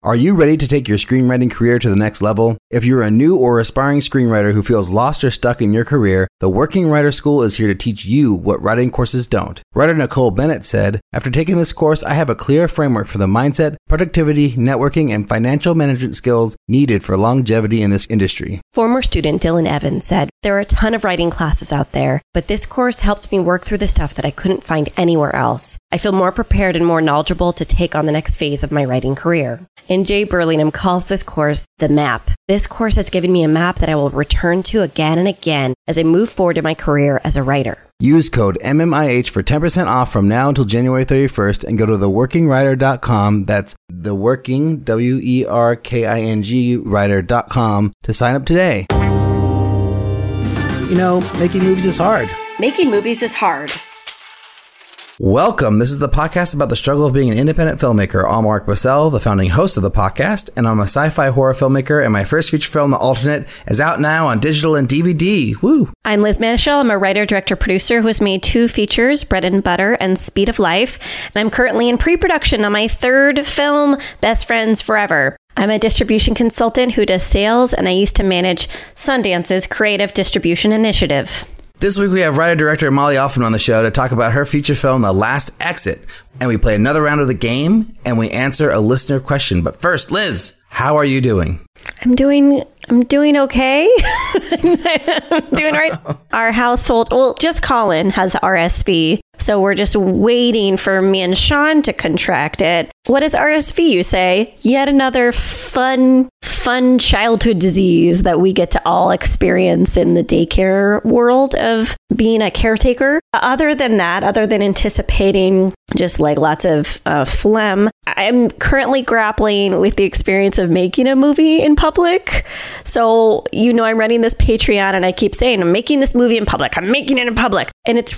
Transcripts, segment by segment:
Are you ready to take your screenwriting career to the next level? If you're a new or aspiring screenwriter who feels lost or stuck in your career, the Working Writer School is here to teach you what writing courses don't. Writer Nicole Bennett said, "After taking this course, I have a clear framework for the mindset, productivity, networking, and financial management skills needed for longevity in this industry." Former student Dylan Evans said, "There are a ton of writing classes out there, but this course helped me work through the stuff that I couldn't find anywhere else. I feel more prepared and more knowledgeable to take on the next phase of my writing career." And Jay Burlingham calls this course the map. "This course has given me a map that I will return to again and again as I move forward in my career as a writer." Use code MMIH for 10% off from now until January 31st and go to theworkingwriter.com. That's theworking, WERKING writer.com to sign up today. You know, making movies is hard. Making movies is hard. Welcome. This is the podcast about the struggle of being an independent filmmaker. I'm Mark Bussell, the founding host of the podcast, and I'm a sci-fi horror filmmaker, and my first feature film, The Alternate, is out now on digital and DVD. Woo! I'm Liz Manischel. I'm a writer, director, producer who has made 2 features, Bread and Butter and Speed of Life, and I'm currently in pre-production on my 3rd film, Best Friends Forever. I'm a distribution consultant who does sales, and I used to manage Sundance's creative distribution initiative. This week we have writer-director Molly Offman on the show to talk about her feature film, The Last Exit. And we play another round of the game, and we answer a listener question. But first, Liz, how are you doing? I'm doing okay. I'm doing right. Our household, well, just Colin has RSV. So we're just waiting for me and Sean to contract it. What is RSV, you say? Yet another fun childhood disease that we get to all experience in the daycare world of being a caretaker. Other than that, other than anticipating just like lots of phlegm, I'm currently grappling with the experience of making a movie in public. So, you know, I'm running this Patreon and I keep saying, I'm making this movie in public. I'm making it in public. And it's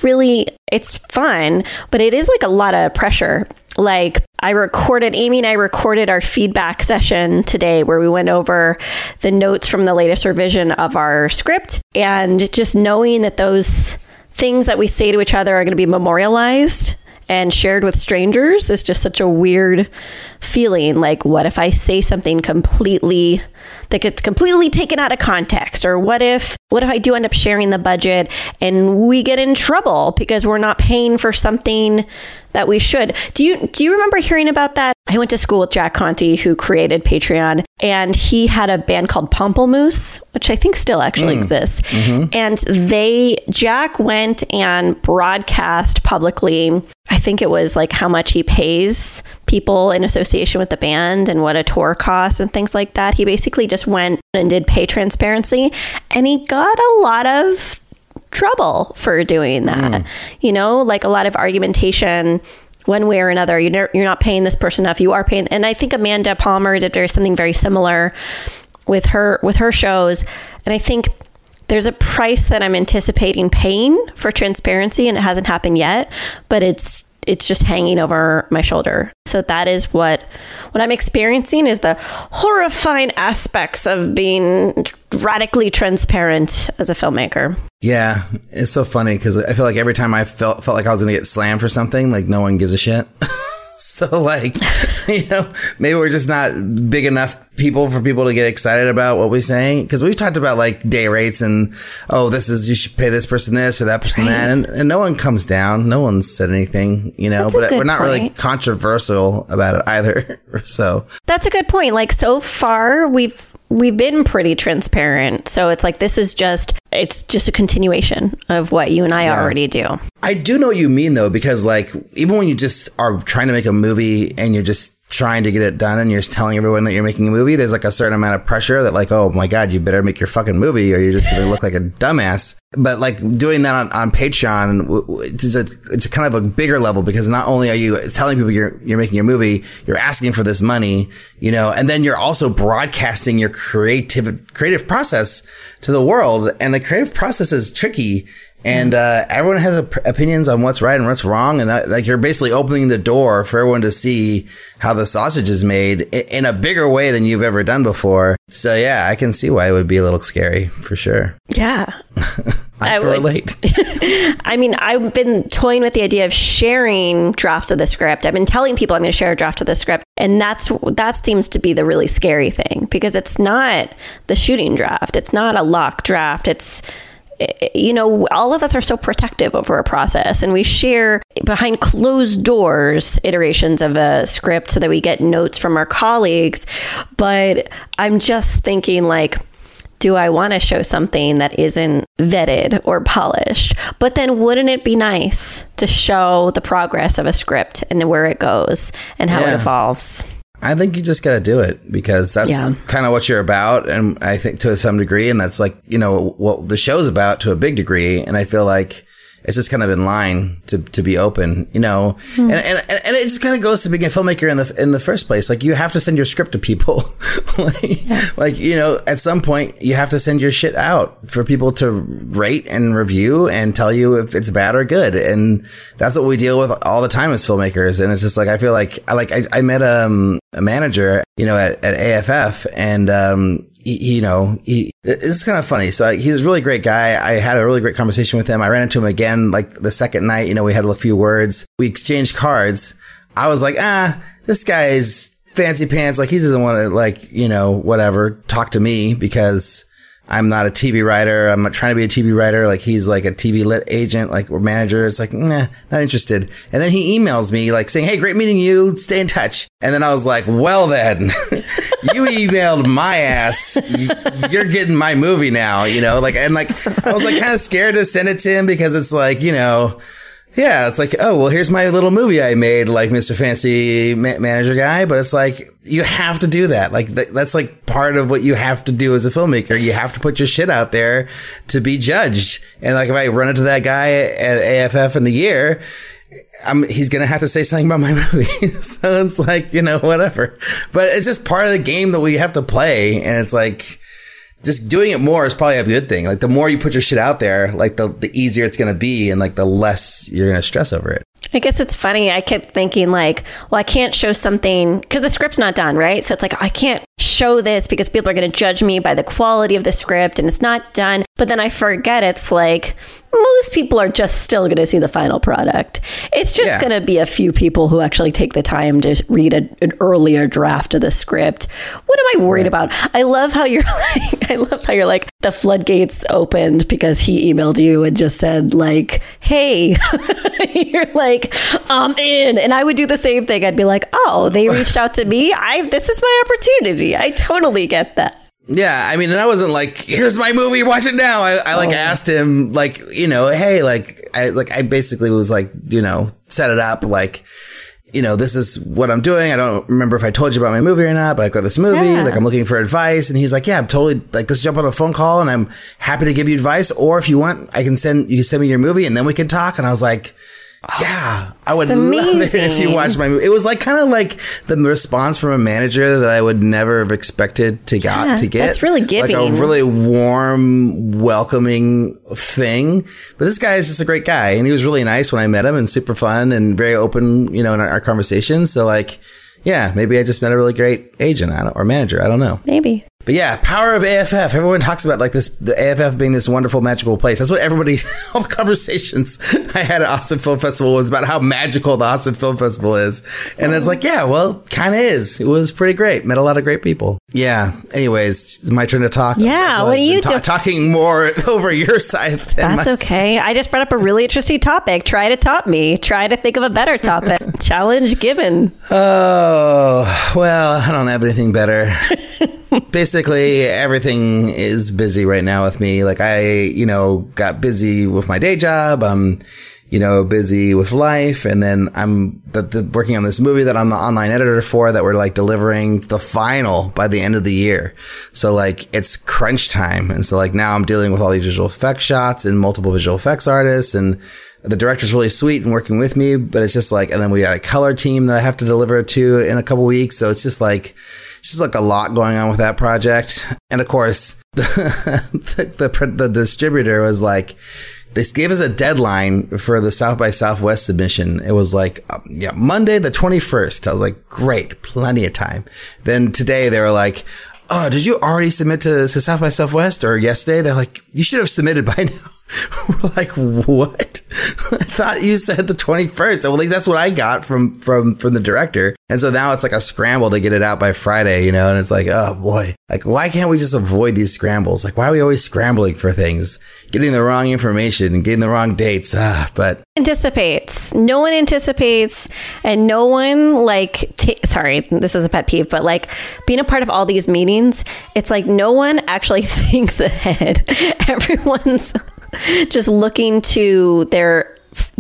fun, but it is like a lot of pressure. Like Amy and I recorded our feedback session today where we went over the notes from the latest revision of our script, and just knowing that those things that we say to each other are going to be memorialized and shared with strangers is just such a weird feeling. Like, what if I say something that gets completely taken out of context? Or what if I do end up sharing the budget and we get in trouble because we're not paying for something that we should? Do you remember hearing about that? I went to school with Jack Conte, who created Patreon, and he had a band called Pomplamoose, which I think still actually exists. Mm-hmm. And Jack went and broadcast publicly, I think it was like how much he pays people in association with the band and what a tour costs and things like that. He basically just went and did pay transparency, and he got a lot of trouble for doing that. You know, like a lot of argumentation one way or another. You're not paying this person enough. You are paying. And I think Amanda Palmer did something very similar with her shows. And I think there's a price that I'm anticipating paying for transparency, and it hasn't happened yet, but it's just hanging over my shoulder. So that is what I'm experiencing, is the horrifying aspects of being radically transparent as a filmmaker. Yeah, it's so funny because I feel like every time I felt like I was going to get slammed for something, like no one gives a shit. So like, you know, maybe we're just not big enough people for people to get excited about what we say. Because we've talked about like day rates and, you should pay this person this or that person that. And no one comes down. No one's said anything, you know, but we're not really controversial about it either. So that's a good point. Like, so far we've been pretty transparent. So it's like, it's just a continuation of what you and I already do. I do know what you mean, though, because like, even when you just are trying to make a movie and you're just trying to get it done and you're just telling everyone that you're making a movie, there's like a certain amount of pressure that like, oh my God, you better make your fucking movie or you're just going to look like a dumbass. But like doing that on Patreon, it's a kind of a bigger level, because not only are you telling people you're making your movie, you're asking for this money, you know, and then you're also broadcasting your creative process to the world. And the creative process is tricky. And everyone has opinions on what's right and what's wrong. And like you're basically opening the door for everyone to see how the sausage is made in a bigger way than you've ever done before. So, yeah, I can see why it would be a little scary for sure. Yeah. I can relate. I mean, I've been toying with the idea of sharing drafts of the script. I've been telling people I'm going to share a draft of the script. And that seems to be the really scary thing, because it's not the shooting draft. It's not a locked draft. It's, you know, all of us are so protective over a process, and we share behind closed doors iterations of a script so that we get notes from our colleagues. But I'm just thinking, like, do I want to show something that isn't vetted or polished? But then wouldn't it be nice to show the progress of a script and where it goes and how it evolves? I think you just got to do it, because that's kind of what you're about. And I think to some degree, and that's like, you know, what the show's about to a big degree. And I feel like it's just kind of in line to be open, you know, and it just kind of goes to being a filmmaker in the first place. Like, you have to send your script to people. like, you know, at some point you have to send your shit out for people to rate and review and tell you if it's bad or good. And that's what we deal with all the time as filmmakers. And it's just like, I feel like I met a manager, you know, at AFF, and, this is kind of funny. So he was a really great guy. I had a really great conversation with him. I ran into him again, like the second night, you know, we had a few words. We exchanged cards. I was like, this guy's fancy pants. Like, he doesn't want to, like, you know, whatever, talk to me because I'm not a TV writer. I'm not trying to be a TV writer. Like, he's like a TV lit agent, like, or manager. It's like, nah, not interested. And then he emails me like saying, hey, great meeting you. Stay in touch. And then I was like, well, then you emailed my ass. You're getting my movie now, you know, like, and like, I was like kind of scared to send it to him, because it's like, you know, yeah, it's like, oh, well, here's my little movie I made, like Mr. Fancy Manager Guy. But it's like, you have to do that. Like, that's like part of what you have to do as a filmmaker. You have to put your shit out there to be judged. And like, if I run into that guy at AFF in the year, he's going to have to say something about my movie. So it's like, you know, whatever. But it's just part of the game that we have to play. And it's like, just doing it more is probably a good thing. Like, the more you put your shit out there, like the easier it's going to be, and like the less you're going to stress over it. I guess it's funny. I kept thinking like, well, I can't show something because the script's not done, right? So it's like, I can't show this because people are going to judge me by the quality of the script, and it's not done. But then I forget, it's like, most people are just still going to see the final product. It's just going to be a few people who actually take the time to read an earlier draft of the script. What am I worried about? I love how you're like, the floodgates opened because he emailed you and just said like, hey, you're like, I'm in. And I would do the same thing. I'd be like, oh, they reached out to me. This is my opportunity. I totally get that. Yeah, I mean, and I wasn't like, here's my movie, watch it now. I asked him, like, you know, hey, I basically was like, you know, set it up, like, you know, this is what I'm doing. I don't remember if I told you about my movie or not, but I've got this movie, like, I'm looking for advice. And he's like, yeah, I'm totally, like, let's jump on a phone call and I'm happy to give you advice. Or if you want, you can send me your movie and then we can talk. And I was like, yeah, I would love it if you watched my movie. It was like kind of like the response from a manager that I would never have expected to get. That's really giving. Like a really warm, welcoming thing. But this guy is just a great guy, and he was really nice when I met him, and super fun and very open, you know, in our conversations. So like, yeah, maybe I just met a really great agent or manager. I don't know. Maybe. But yeah, power of AFF. Everyone talks about like this, the AFF being this wonderful, magical place. That's what everybody, all the conversations I had at Austin Film Festival was about how magical the Austin Film Festival is. And it's like, yeah, well, kind of is. It was pretty great. Met a lot of great people. Yeah. Anyways, it's my turn to talk. Yeah. What are you doing? Talking more over your side. That's okay. I just brought up a really interesting topic. Try to top me. Try to think of a better topic. Challenge given. Oh, well, I don't have anything better. Basically, everything is busy right now with me. Like I, got busy with my day job. I'm, busy with life. And then I'm working on this movie that I'm the online editor for that we're like delivering the final by the end of the year. So like it's crunch time. And so like now I'm dealing with all these visual effects shots and multiple visual effects artists, and the director's really sweet and working with me, but it's just like, and then we got a color team that I have to deliver to in a couple weeks. So it's just like a lot going on with that project. And of course, the distributor was like, they gave us a deadline for the South by Southwest submission. It was like, Monday the 21st. I was like, great, plenty of time. Then today they were like, oh, did you already submit to South by Southwest? Or yesterday? They're like, you should have submitted by now. We're like, what? I thought you said the 21st. Well, like, that's what I got from the director. And so now it's like a scramble to get it out by Friday, you know? And it's like, oh boy, like, why can't we just avoid these scrambles? Like, why are we always scrambling for things, getting the wrong information and getting the wrong dates? But anticipates. No one anticipates, and no one sorry, this is a pet peeve, but like being a part of all these meetings, it's like no one actually thinks ahead. Everyone's just looking to their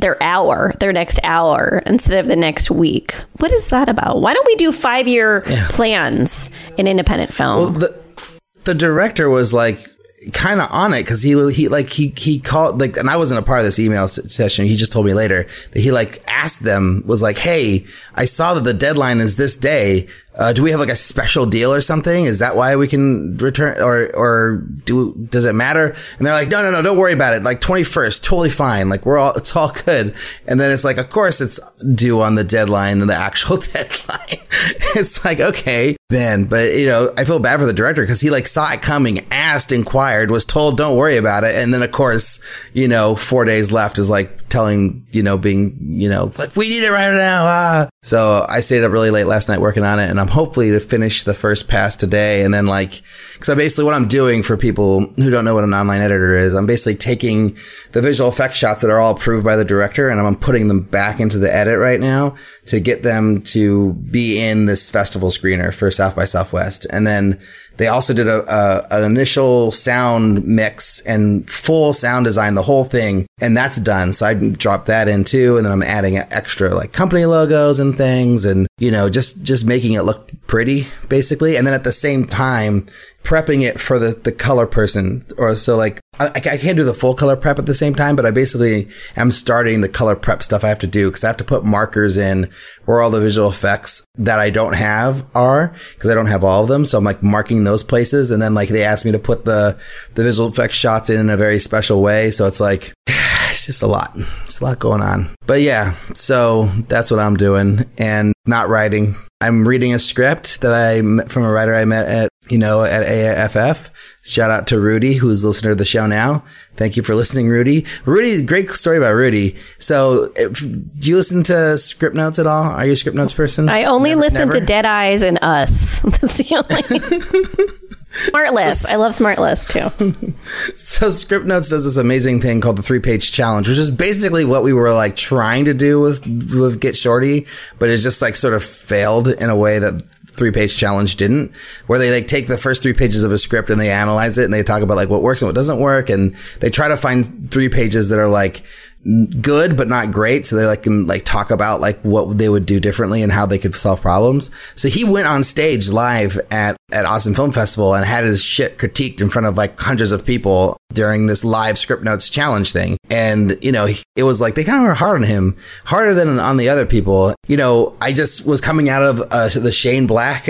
next hour instead of the next week. What is that about? Why don't we do 5-year plans in independent film? Well, the director was like kind of on it, because he called, like, and I wasn't a part of this email session. He just told me later that he like asked them, was like, hey, I saw that the deadline is this day. Do we have like a special deal or something? Is that why we can return, or does it matter? And they're like, no, don't worry about it. Like 21st, totally fine. Like it's all good. And then it's like, of course it's due on the deadline and the actual deadline. It's like, okay, then, but you know, I feel bad for the director, because he like saw it coming, asked, inquired, was told, don't worry about it. And then of course, you know, 4 days left is like telling, you know, being, you know, like, we need it right now. So I stayed up really late last night working on it, and I'm hopefully to finish the first pass today. And then like, because basically what I'm doing, for people who don't know what an online editor is, I'm basically taking the visual effects shots that are all approved by the director, and I'm putting them back into the edit right now to get them to be in this festival screener for South by Southwest. And then they also did an initial sound mix and full sound design, the whole thing. And that's done. So I dropped that in too. And then I'm adding extra like company logos and things, and, you know, just making it look pretty basically. And then at the same time, prepping it for the color person. Or so like, I can't do the full color prep at the same time, but I basically am starting the color prep stuff I have to do, because I have to put markers in where all the visual effects that I don't have are, because I don't have all of them. So I'm like marking those places. And then like they asked me to put the visual effects shots in a very special way. So it's like, it's just a lot. It's a lot going on. But yeah, so that's what I'm doing, and not writing. I'm reading a script from a writer I met at AAFF. Shout out to Rudy, who's listening to the show now. Thank you for listening, Rudy. Rudy, great story about Rudy. So, do you listen to Script Notes at all? Are you a Script Notes person? I only listen to Dead Eyes and Us. That's the only... SmartList. I love SmartList too. So Script Notes does this amazing thing called the 3-page challenge, which is basically what we were like trying to do with Get Shorty, but it's just like sort of failed in a way that 3-page challenge didn't, where they like take the first 3 pages of a script and they analyze it and they talk about like what works and what doesn't work, and they try to find 3 pages that are like good but not great, so they can talk about like what they would do differently and how they could solve problems. So he went on stage live at Austin Film Festival and had his shit critiqued in front of like hundreds of people during this live Script Notes challenge thing. And you know, it was like they kind of were hard on him, harder than on the other people. You know, I just was coming out of the Shane Black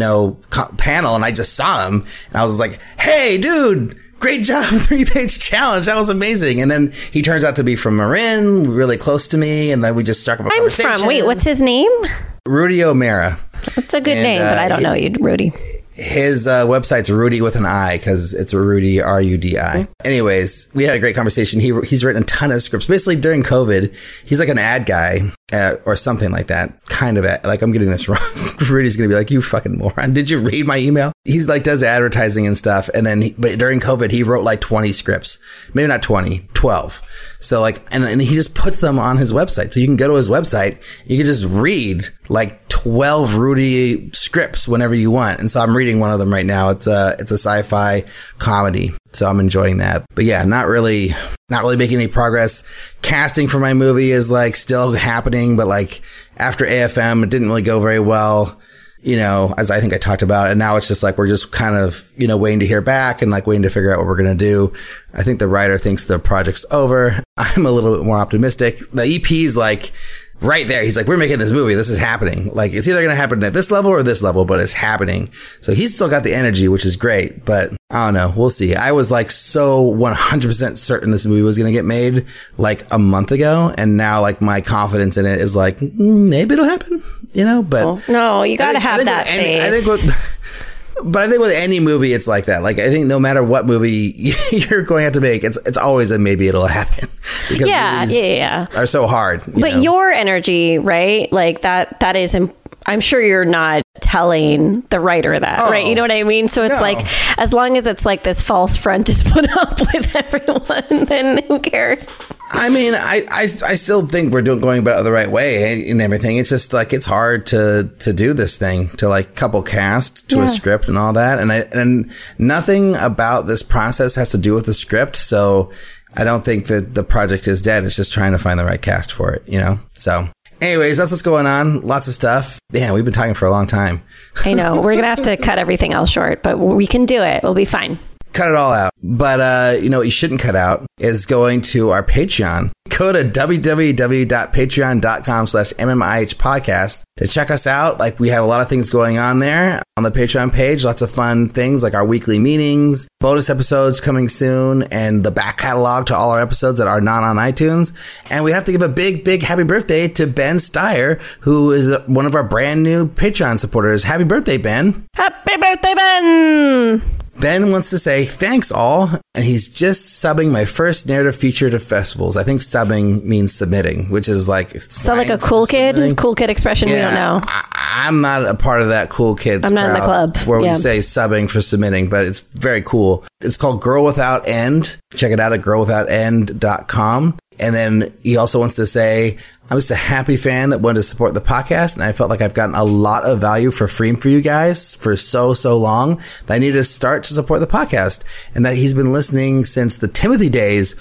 panel, and I just saw him and I was like, hey dude, great job, 3-page challenge. That was amazing. And then he turns out to be from Marin, really close to me. And then we just struck up a conversation. Wait, what's his name? Rudy O'Mara. That's a good name, but I don't know you, Rudy. His website's Rudy with an I, because it's Rudy, R-U-D-I. Anyways, we had a great conversation. He's written a ton of scripts. Basically, during COVID, he's like an ad guy or something like that. Kind of like, I'm getting this wrong. Rudy's going to be like, you fucking moron. Did you read my email? He's like, does advertising and stuff. And then, but during COVID, he wrote like 20 scripts. Maybe not 20, 12. So like, and he just puts them on his website. So you can go to his website. You can just read like 12 Rudy scripts whenever you want. And so I'm reading one of them right now. It's a sci-fi comedy. So I'm enjoying that. But yeah, not really making any progress. Casting for my movie is like still happening, but like after AFM, it didn't really go very well, you know, as I think I talked about. And now it's just like, we're just kind of, you know, waiting to hear back and like waiting to figure out what we're going to do. I think the writer thinks the project's over. I'm a little bit more optimistic. The EP's like right there. He's like, we're making this movie. This is happening. Like, it's either going to happen at this level or this level, but it's happening. So he's still got the energy, which is great. But I don't know. We'll see. I was like so 100% certain this movie was going to get made like a month ago. And now like my confidence in it is like, maybe it'll happen, but. Well, no, you got to have that faith. But I think with any movie, it's like that. Like, I think no matter what movie you're going to have to make, it's always a maybe it'll happen. Because movies are so hard. But your energy, right? Like that is, I'm sure you're not telling the writer that, right? You know what I mean? So it's like, as long as it's like this false front is put up with everyone, then who cares? I mean, I still think we're going about it the right way and everything. It's just like, it's hard to do this thing, to like couple cast to a script and all that. And nothing about this process has to do with the script. So I don't think that the project is dead. It's just trying to find the right cast for it, So anyways, that's what's going on. Lots of stuff. Yeah, we've been talking for a long time. I know. We're going to have to cut everything else short, but we can do it. We'll be fine. Cut it all out. But, what you shouldn't cut out is going to our Patreon. Go to www.patreon.com/MMIH podcast to check us out. Like, we have a lot of things going on there on the Patreon page. Lots of fun things like our weekly meetings, bonus episodes coming soon, and the back catalog to all our episodes that are not on iTunes. And we have to give a big, big happy birthday to Ben Steyer, who is one of our brand new Patreon supporters. Happy birthday, Ben. Happy birthday, Ben. Ben wants to say thanks all, and he's just subbing my first narrative feature to festivals. I think subbing means submitting, which is like... Is that like a cool kid expression? Yeah, we don't know. I'm not a part of that cool kid I'm not in the club. Where we say subbing for submitting, but it's very cool. It's called Girl Without End. Check it out at girlwithoutend.com. And then he also wants to say, I'm just a happy fan that wanted to support the podcast. And I felt like I've gotten a lot of value for free for you guys for so long that I need to start to support the podcast. And that he's been listening since the Timothy days.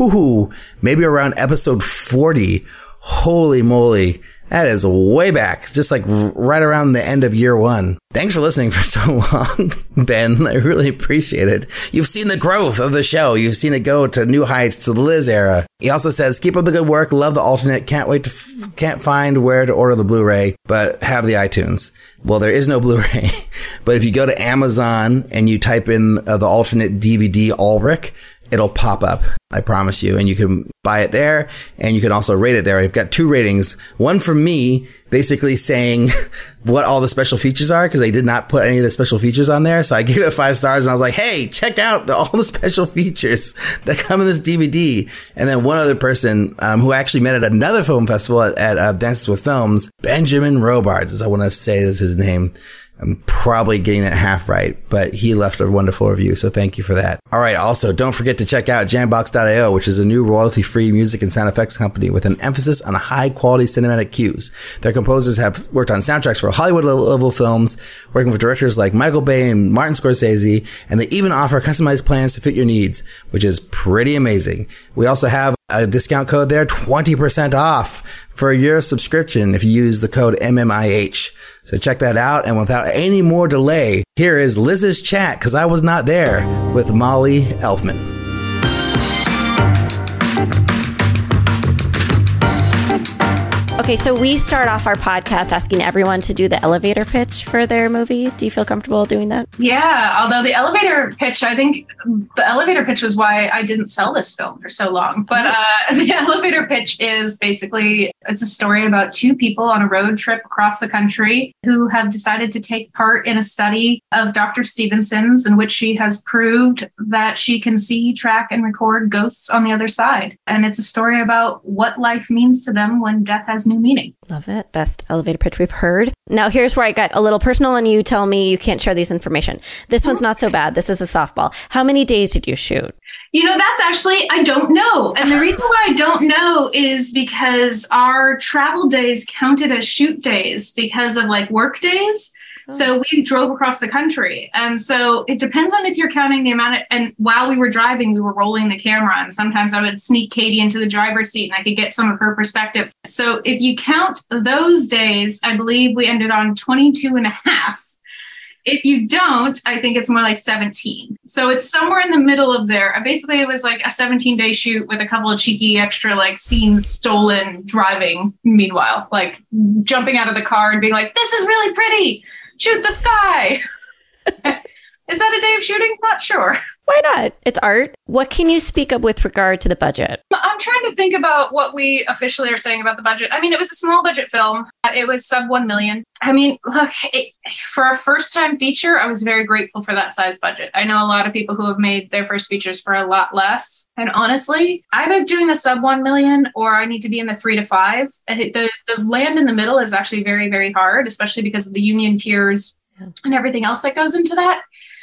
Maybe around episode 40. Holy moly. That is way back, just like right around the end of year one. Thanks for listening for so long, Ben. I really appreciate it. You've seen the growth of the show. You've seen it go to new heights to the Liz era. He also says, keep up the good work. Love the alternate. Can't find where to order the Blu-ray, but have the iTunes. Well, there is no Blu-ray, but if you go to Amazon and you type in the alternate DVD Ulrich, it'll pop up. I promise you. And you can buy it there and you can also rate it there. I've got 2 ratings. One from me basically saying what all the special features are because they did not put any of the special features on there. So I gave it 5 stars and I was like, hey, check out all the special features that come in this DVD. And then one other person who I actually met at another film festival at Dances with Films, Benjamin Robards, as I want to say is his name. I'm probably getting that half right, but he left a wonderful review, so thank you for that. All right, also, don't forget to check out Jambox.io, which is a new royalty-free music and sound effects company with an emphasis on high-quality cinematic cues. Their composers have worked on soundtracks for Hollywood-level films, working with directors like Michael Bay and Martin Scorsese, and they even offer customized plans to fit your needs, which is pretty amazing. We also have a discount code there, 20% off for a year subscription if you use the code MMIH. So check that out. And without any more delay, here is Liz's chat, because I was not there, with Molly Elfman. Okay, so we start off our podcast asking everyone to do the elevator pitch for their movie. Do you feel comfortable doing that? Yeah, although the elevator pitch, I think the elevator pitch was why I didn't sell this film for so long. But the elevator pitch is basically, it's a story about 2 people on a road trip across the country who have decided to take part in a study of Dr. Stevenson's in which she has proved that she can see, track, and record ghosts on the other side. And it's a story about what life means to them when death has new meaning. Love it. Best elevator pitch we've heard. Now, here's where I got a little personal and you tell me you can't share this information. This one's not so bad. This is a softball. How many days did you shoot? That's actually, I don't know. And the reason why I don't know is because our travel days counted as shoot days because of like work days. So we drove across the country. And so it depends on if you're counting the amount and while we were driving, we were rolling the camera. And sometimes I would sneak Katie into the driver's seat and I could get some of her perspective. So if you count those days, I believe we ended on 22 and a half. If you don't, I think it's more like 17. So it's somewhere in the middle of there. Basically, it was like a 17-day shoot with a couple of cheeky extra like scenes stolen driving. Meanwhile, like jumping out of the car and being like, this is really pretty. Shoot the sky. Is that a day of shooting? Not sure. Why not? It's art. What can you speak of with regard to the budget? I'm trying to think about what we officially are saying about the budget. I mean, it was a small budget film. It was sub 1 million. I mean, look, for a first time feature, I was very grateful for that size budget. I know a lot of people who have made their first features for a lot less. And honestly, either doing the sub 1 million or I need to be in the 3 to 5. The land in the middle is actually very, very hard, especially because of the union tiers and everything else that goes into that.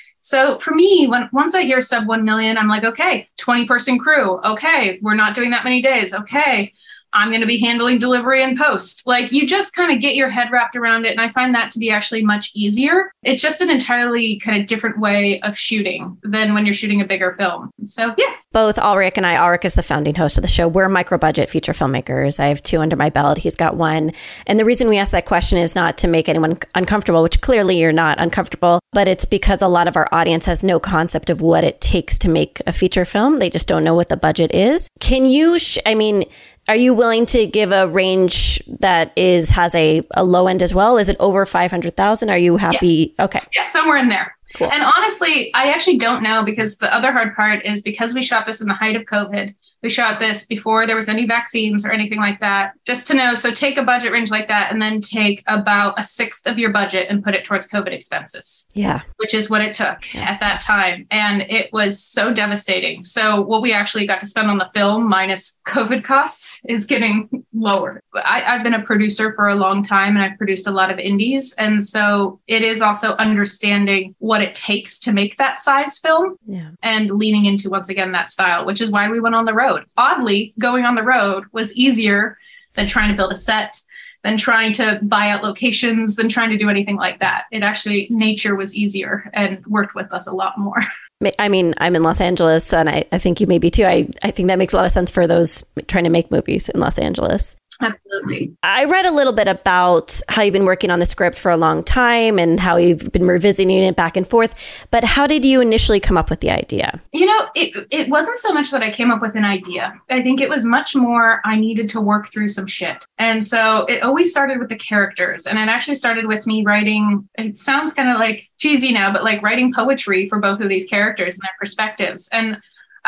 So for me, once I hear sub 1 million, I'm like, okay, 20-person crew. Okay, we're not doing that many days. Okay, I'm going to be handling delivery and post. Like, you just kind of get your head wrapped around it. And I find that to be actually much easier. It's just an entirely kind of different way of shooting than when you're shooting a bigger film. So, yeah. Both Ulrich and I, Ulrich is the founding host of the show. We're micro-budget feature filmmakers. I have 2 under my belt. He's got 1. And the reason we ask that question is not to make anyone uncomfortable, which clearly you're not uncomfortable, but it's because a lot of our audience has no concept of what it takes to make a feature film. They just don't know what the budget is. Can you, are you willing to give a range that has a low end as well? Is it over 500,000? Are you happy? Yes. Okay. Yeah, somewhere in there. Cool. And honestly, I actually don't know, because the other hard part is because we shot this in the height of COVID. We shot this before there was any vaccines or anything like that. Just to know, so take a budget range like that and then take about 1/6 of your budget and put it towards COVID expenses. Yeah. Which is what it took at that time. And it was so devastating. So what we actually got to spend on the film minus COVID costs is getting lower. I've been a producer for a long time and I've produced a lot of indies. And so it is also understanding what it takes to make that size film and leaning into, once again, that style, which is why we went on the road. Oddly, going on the road was easier than trying to build a set, than trying to buy out locations, than trying to do anything like that. It actually, nature was easier and worked with us a lot more. I mean, I'm in Los Angeles and I think you may be too. I think that makes a lot of sense for those trying to make movies in Los Angeles. Absolutely. I read a little bit about how you've been working on the script for a long time and how you've been revisiting it back and forth. But how did you initially come up with the idea? It wasn't so much that I came up with an idea. I think it was much more I needed to work through some shit. And so it always started with the characters. And it actually started with me writing, it sounds kind of like cheesy now, but like writing poetry for both of these characters and their perspectives. And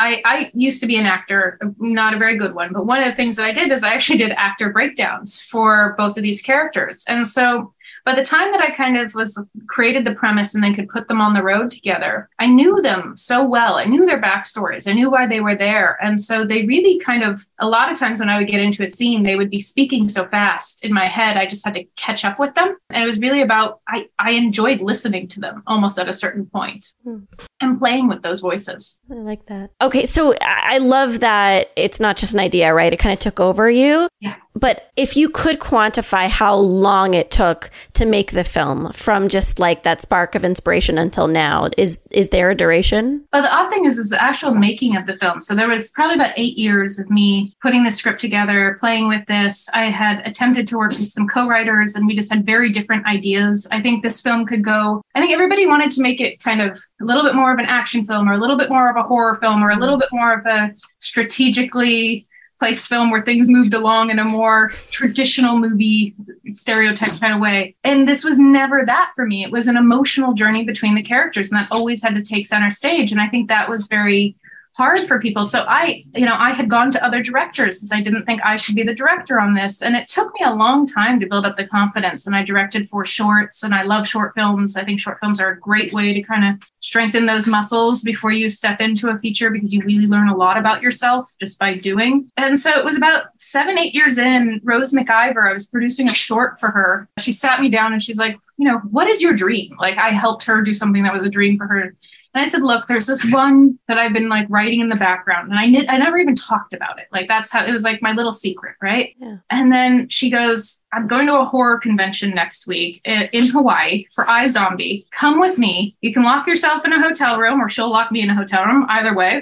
I used to be an actor, not a very good one, but one of the things that I did is I actually did actor breakdowns for both of these characters. And so by the time that I kind of created the premise and then could put them on the road together, I knew them so well. I knew their backstories. I knew why they were there. And so they really kind of, a lot of times when I would get into a scene, they would be speaking so fast in my head, I just had to catch up with them. And it was really about, I enjoyed listening to them almost at a certain point and playing with those voices. I like that. Okay, so I love that it's not just an idea, right? It kind of took over you. Yeah. But if you could quantify how long it took to make the film from just like that spark of inspiration until now, is there a duration? Well, the odd thing is the actual making of the film. So there was probably about 8 years of me putting the script together, playing with this. I had attempted to work with some co-writers and we just had very different ideas. I think this film could go, I think everybody wanted to make it kind of a little bit more of an action film or a little bit more of a horror film or a little bit more of a strategically placed film where things moved along in a more traditional movie stereotype kind of way. And this was never that for me. It was an emotional journey between the characters, and that always had to take center stage. And I think that was very hard for people. So I had gone to other directors because I didn't think I should be the director on this. And it took me a long time to build up the confidence. And I directed 4 shorts and I love short films. I think short films are a great way to kind of strengthen those muscles before you step into a feature, because you really learn a lot about yourself just by doing. And so it was about 7-8 years in, Rose McIver, I was producing a short for her. She sat me down and she's like, what is your dream? Like, I helped her do something that was a dream for her. And I said, look, there's this one that I've been like writing in the background. And I never even talked about it. Like, that's how it was, like my little secret. Right. Yeah. And then she goes, I'm going to a horror convention next week in Hawaii for iZombie. Come with me. You can lock yourself in a hotel room, or she'll lock me in a hotel room, either way,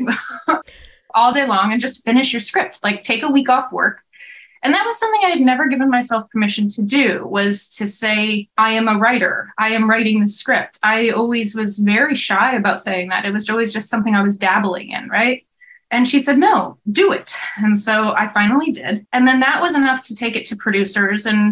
all day long, and just finish your script. Like, take a week off work. And that was something I had never given myself permission to do, was to say, I am a writer. I am writing the script. I always was very shy about saying that. It was always just something I was dabbling in, right? And she said, no, do it. And so I finally did. And then that was enough to take it to producers. And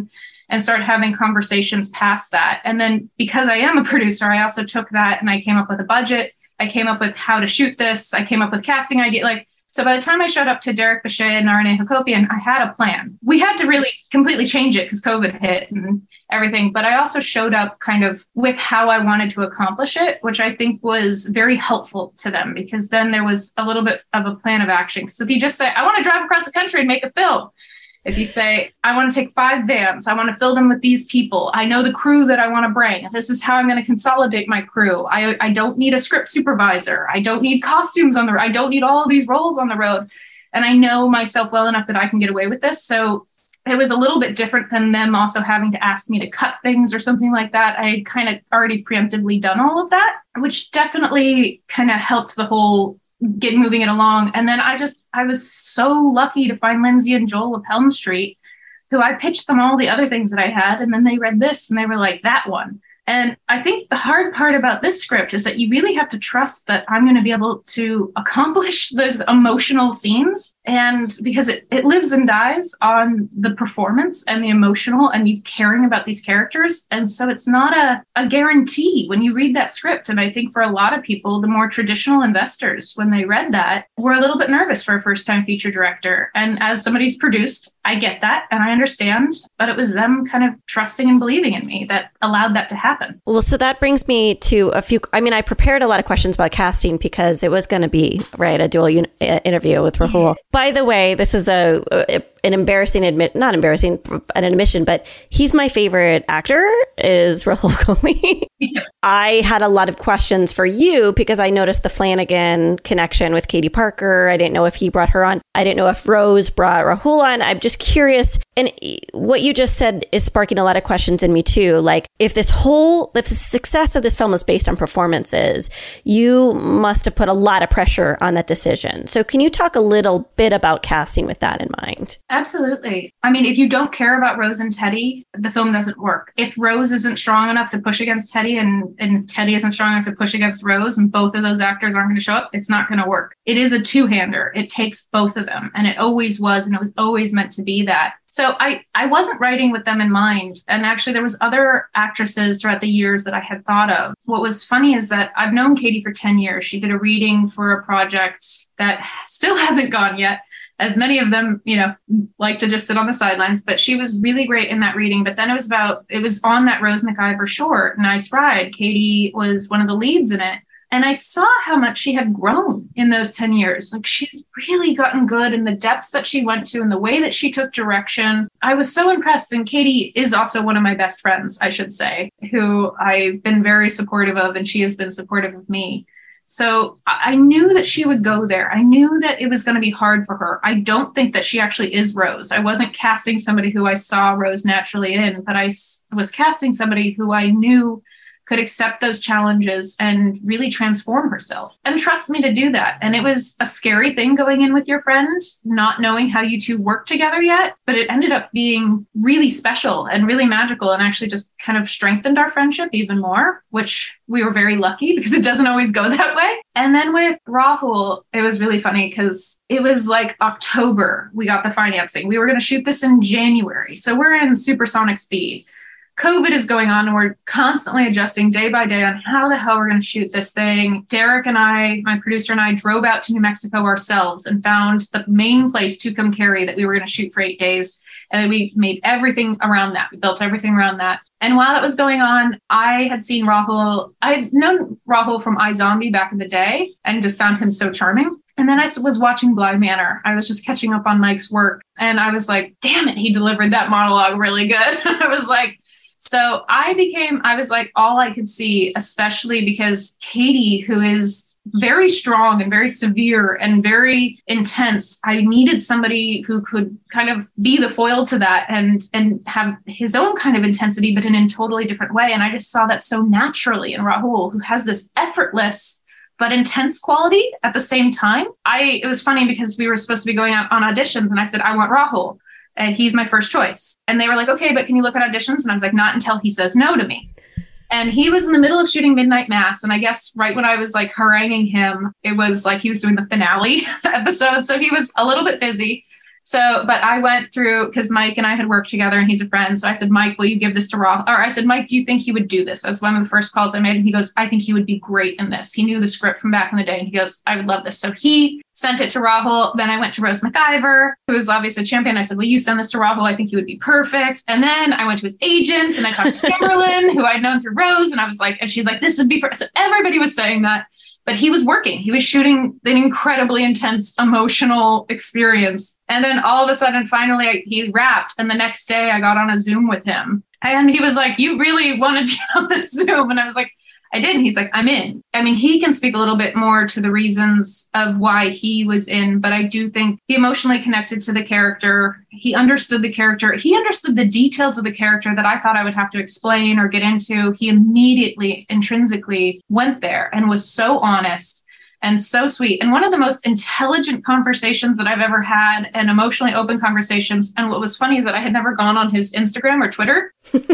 and start having conversations past that. And then because I am a producer, I also took that and I came up with a budget. I came up with how to shoot this. I came up with casting idea. So by the time I showed up to Derek Bechet and Narane Hakopian, I had a plan. We had to really completely change it because COVID hit and everything. But I also showed up kind of with how I wanted to accomplish it, which I think was very helpful to them, because then there was a little bit of a plan of action. Because if you just say, I want to drive across the country and make a film. If you say, I want to take 5 vans, I want to fill them with these people, I know the crew that I want to bring, this is how I'm going to consolidate my crew. I don't need a script supervisor. I don't need costumes on the road. I don't need all of these roles on the road. And I know myself well enough that I can get away with this. So it was a little bit different than them also having to ask me to cut things or something like that. I had kind of already preemptively done all of that, which definitely kind of helped the whole get moving it along. And then I was so lucky to find Lindsay and Joel of Helm Street, who I pitched them all the other things that I had. And then they read this and they were like, that one. And I think the hard part about this script is that you really have to trust that I'm going to be able to accomplish those emotional scenes. And because it lives and dies on the performance and the emotional and you caring about these characters. And so it's not a guarantee when you read that script. And I think for a lot of people, the more traditional investors, when they read that, were a little bit nervous for a first-time feature director. And as somebody who's produced, I get that and I understand, but it was them kind of trusting and believing in me that allowed that to happen. Well, so that brings me to I prepared a lot of questions about casting because it was going to be, right, a dual interview with Rahul. By the way, this is an admission, but he's my favorite actor is Rahul Kohli. I had a lot of questions for you because I noticed the Flanagan connection with Katie Parker. I didn't know if he brought her on. I didn't know if Rose brought Rahul on. I'm just curious. And what you just said is sparking a lot of questions in me too. Like if the success of this film is based on performances, you must have put a lot of pressure on that decision. So can you talk a little bit about casting with that in mind? Absolutely. I mean, if you don't care about Rose and Teddy, the film doesn't work. If Rose isn't strong enough to push against Teddy and Teddy isn't strong enough to push against Rose and both of those actors aren't going to show up, it's not going to work. It is a two-hander. It takes both of them. And it always was, and it was always meant to be that. So I wasn't writing with them in mind. And actually, there was other actresses throughout the years that I had thought of. What was funny is that I've known Katie for 10 years. She did a reading for a project that still hasn't gone yet, as many of them, like to just sit on the sidelines. But she was really great in that reading. But then it was on that Rose McIver short, Nice Ride. Katie was one of the leads in it. And I saw how much she had grown in those 10 years. Like she's really gotten good in the depths that she went to and the way that she took direction. I was so impressed. And Katie is also one of my best friends, I should say, who I've been very supportive of, and she has been supportive of me. So I knew that she would go there. I knew that it was going to be hard for her. I don't think that she actually is Rose. I wasn't casting somebody who I saw Rose naturally in, but I was casting somebody who I knew could accept those challenges and really transform herself and trust me to do that. And it was a scary thing going in with your friend, not knowing how you two work together yet, but it ended up being really special and really magical and actually just kind of strengthened our friendship even more, which we were very lucky because it doesn't always go that way. And then with Rahul, it was really funny because it was like October, we got the financing. We were going to shoot this in January. So we're in supersonic speed. COVID is going on and we're constantly adjusting day by day on how the hell we're going to shoot this thing. Derek and I, my producer and I, drove out to New Mexico ourselves and found the main place, Tucumcari, that we were going to shoot for 8 days. And then we made everything around that. We built everything around that. And while that was going on, I had seen Rahul. I had known Rahul from iZombie back in the day and just found him so charming. And then I was watching Bly Manor. I was just catching up on Mike's work. And I was like, damn it, he delivered that monologue really good. I was like, so I was like all I could see, especially because Katie, who is very strong and very severe and very intense, I needed somebody who could kind of be the foil to that and have his own kind of intensity, but in a totally different way. And I just saw that so naturally in Rahul, who has this effortless but intense quality at the same time. It was funny because we were supposed to be going out on auditions and I said, I want Rahul. He's my first choice. And they were like, okay, but can you look at auditions? And I was like, not until he says no to me. And he was in the middle of shooting Midnight Mass. And I guess right when I was like haranguing him, it was like he was doing the finale episode. So he was a little bit busy. So, but I went through, because Mike and I had worked together and he's a friend. So I said, Mike, will you give this to Rahul? Or I said, Mike, do you think he would do this? That's one of the first calls I made. And he goes, I think he would be great in this. He knew the script from back in the day. And he goes, I would love this. So he sent it to Rahul. Then I went to Rose McIver, who was obviously a champion. I said, will you send this to Rahul? I think he would be perfect. And then I went to his agent and I talked to Kimberlyn, who I'd known through Rose. And I was like, and she's like, this would be perfect. So everybody was saying that. But he was working. He was shooting an incredibly intense emotional experience. And then all of a sudden, finally, he wrapped. And the next day I got on a Zoom with him. And he was like, you really wanted to get on this Zoom? And I was like, I did. And he's like, I'm in. I mean, he can speak a little bit more to the reasons of why he was in, but I do think he emotionally connected to the character. He understood the character. He understood the details of the character that I thought I would have to explain or get into. He immediately, intrinsically went there and was so honest and so sweet. And one of the most intelligent conversations that I've ever had, and emotionally open conversations. And what was funny is that I had never gone on his Instagram or Twitter.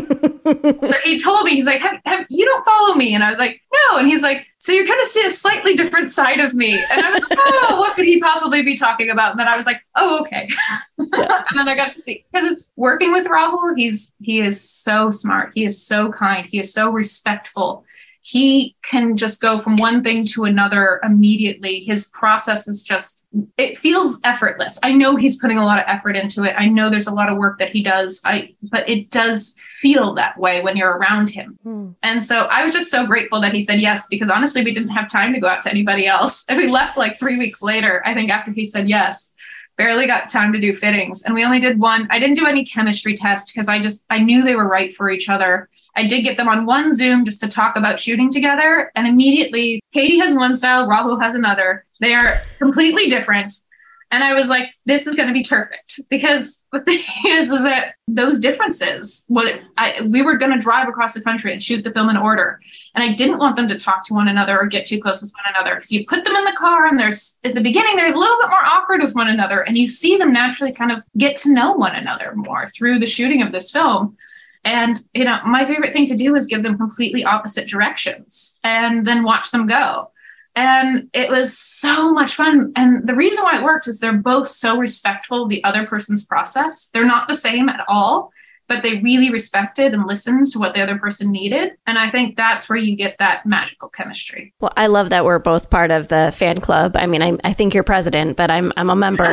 So he told me, he's like, have you don't follow me? And I was like, no. And he's like, so you're going to see a slightly different side of me. And I was like, oh, what could he possibly be talking about? And then I was like, oh, okay. Yeah. And then I got to see, because it's working with Rahul. He is so smart. He is so kind. He is so respectful. He can just go from one thing to another immediately. His process is just, it feels effortless. I know he's putting a lot of effort into it. I know there's a lot of work that he does, but it does feel that way when you're around him. And so I was just so grateful that he said yes, because honestly, we didn't have time to go out to anybody else. And we left like 3 weeks later, I think, after he said yes. Barely got time to do fittings. And we only did one. I didn't do any chemistry test because I knew they were right for each other. I did get them on one Zoom just to talk about shooting together. And immediately, Katie has one style, Rahul has another. They are completely different. And I was like, this is going to be perfect. Because the thing is that those differences, we were going to drive across the country and shoot the film in order. And I didn't want them to talk to one another or get too close with one another. So you put them in the car and at the beginning, they're a little bit more awkward with one another. And you see them naturally kind of get to know one another more through the shooting of this film. And, my favorite thing to do is give them completely opposite directions and then watch them go. And it was so much fun. And the reason why it worked is they're both so respectful of the other person's process. They're not the same at all, but they really respected and listened to what the other person needed. And I think that's where you get that magical chemistry. Well, I love that we're both part of the fan club. I mean, I think you're president, but I'm a member.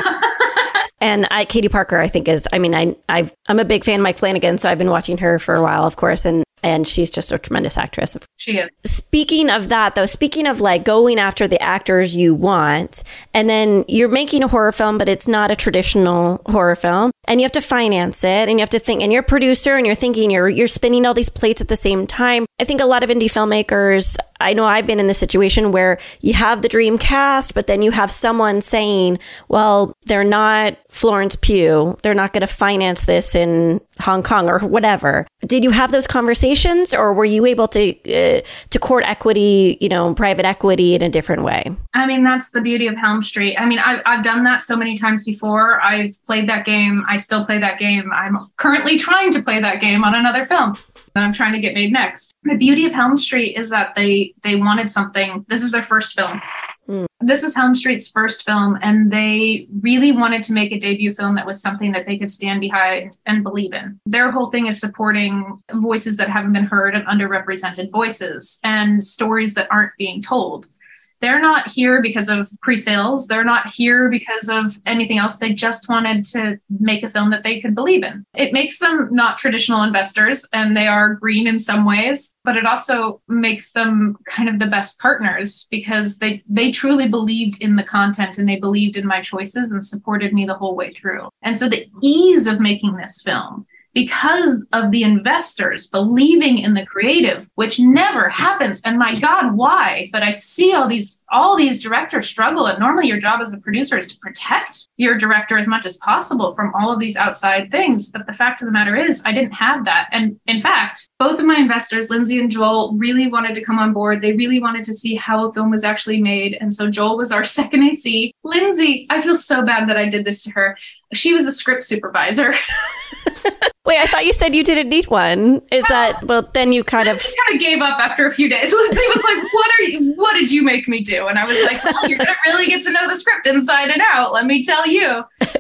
And Katie Parker, I think I'm a big fan of Mike Flanagan, so I've been watching her for a while, of course, and she's just a tremendous actress. She is. Speaking of that, though, speaking of like going after the actors you want, and then you're making a horror film, but it's not a traditional horror film, and you have to finance it, and you have to think, and you're a producer, and you're thinking, you're spinning all these plates at the same time. I think a lot of indie filmmakers, I know I've been in this situation where you have the dream cast, but then you have someone saying, well, they're not Florence Pugh. They're not going to finance this in Hong Kong or whatever. Did you have those conversations, or were you able to court equity, private equity in a different way? I mean, that's the beauty of Helm Street. I mean, I've done that so many times before. I've played that game. I still play that game. I'm currently trying to play that game on another film that I'm trying to get made next. The beauty of Helm Street is that they wanted something. This is their first film. This is Helm Street's first film, and they really wanted to make a debut film that was something that they could stand behind and believe in. Their whole thing is supporting voices that haven't been heard and underrepresented voices and stories that aren't being told. They're not here because of pre-sales. They're not here because of anything else. They just wanted to make a film that they could believe in. It makes them not traditional investors, and they are green in some ways, but it also makes them kind of the best partners because they truly believed in the content and they believed in my choices and supported me the whole way through. And so the ease of making this film, because of the investors believing in the creative, which never happens. And my God, why? But I see all these directors struggle. And normally your job as a producer is to protect your director as much as possible from all of these outside things. But the fact of the matter is, I didn't have that. And in fact, both of my investors, Lindsay and Joel, really wanted to come on board. They really wanted to see how a film was actually made. And so Joel was our second AC. Lindsay, I feel so bad that I did this to her. She was the script supervisor. Wait, I thought you said you didn't need one. Then you kind of gave up after a few days. Lindsay was like, what did you make me do? And I was like, well, you're going to really get to know the script inside and out. Let me tell you.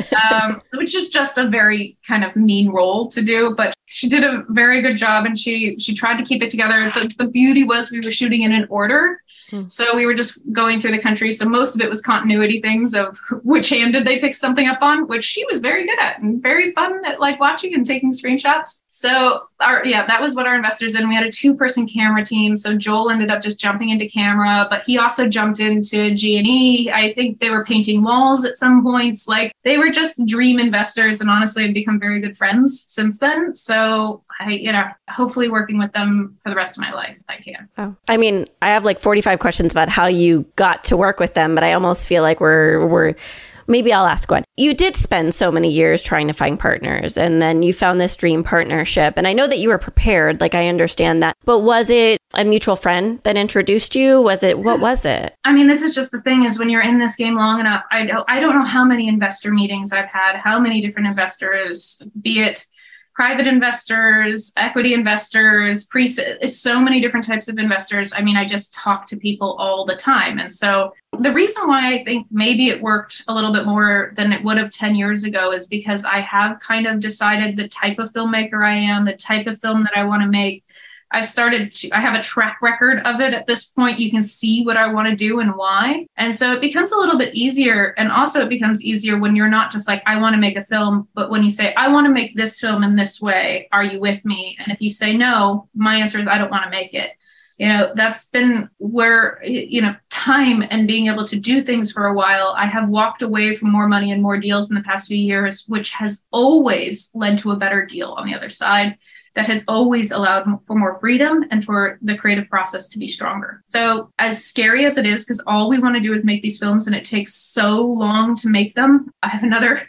which is just a very kind of mean role to do. But she did a very good job, and she tried to keep it together. The beauty was we were shooting in an order. So we were just going through the country. So most of it was continuity things of which hand did they pick something up on, which she was very good at and very fun at like watching and taking screenshots. So that was what our investors did. And we had a 2-person camera team. So Joel ended up just jumping into camera, but he also jumped into G&E. I think they were painting walls at some points. Like they were just dream investors, and honestly have become very good friends since then. So hopefully working with them for the rest of my life if I can. Oh. I mean, I have like 45 questions about how you got to work with them, but I almost feel like we're maybe I'll ask one. You did spend so many years trying to find partners, and then you found this dream partnership. And I know that you were prepared, like I understand that. But was it a mutual friend that introduced you? What was it? I mean, this is just the thing is when you're in this game long enough, I don't know how many investor meetings I've had, how many different investors, be it private investors, equity investors, it's so many different types of investors. I mean, I just talk to people all the time. And so the reason why I think maybe it worked a little bit more than it would have 10 years ago is because I have kind of decided the type of filmmaker I am, the type of film that I want to make. I have a track record of it at this point. You can see what I want to do and why. And so it becomes a little bit easier. And also it becomes easier when you're not just like, I want to make a film, but when you say, I want to make this film in this way, are you with me? And if you say no, my answer is I don't want to make it. That's been where, time and being able to do things for a while. I have walked away from more money and more deals in the past few years, which has always led to a better deal on the other side. That has always allowed for more freedom and for the creative process to be stronger. So as scary as it is, because all we want to do is make these films and it takes so long to make them. I have another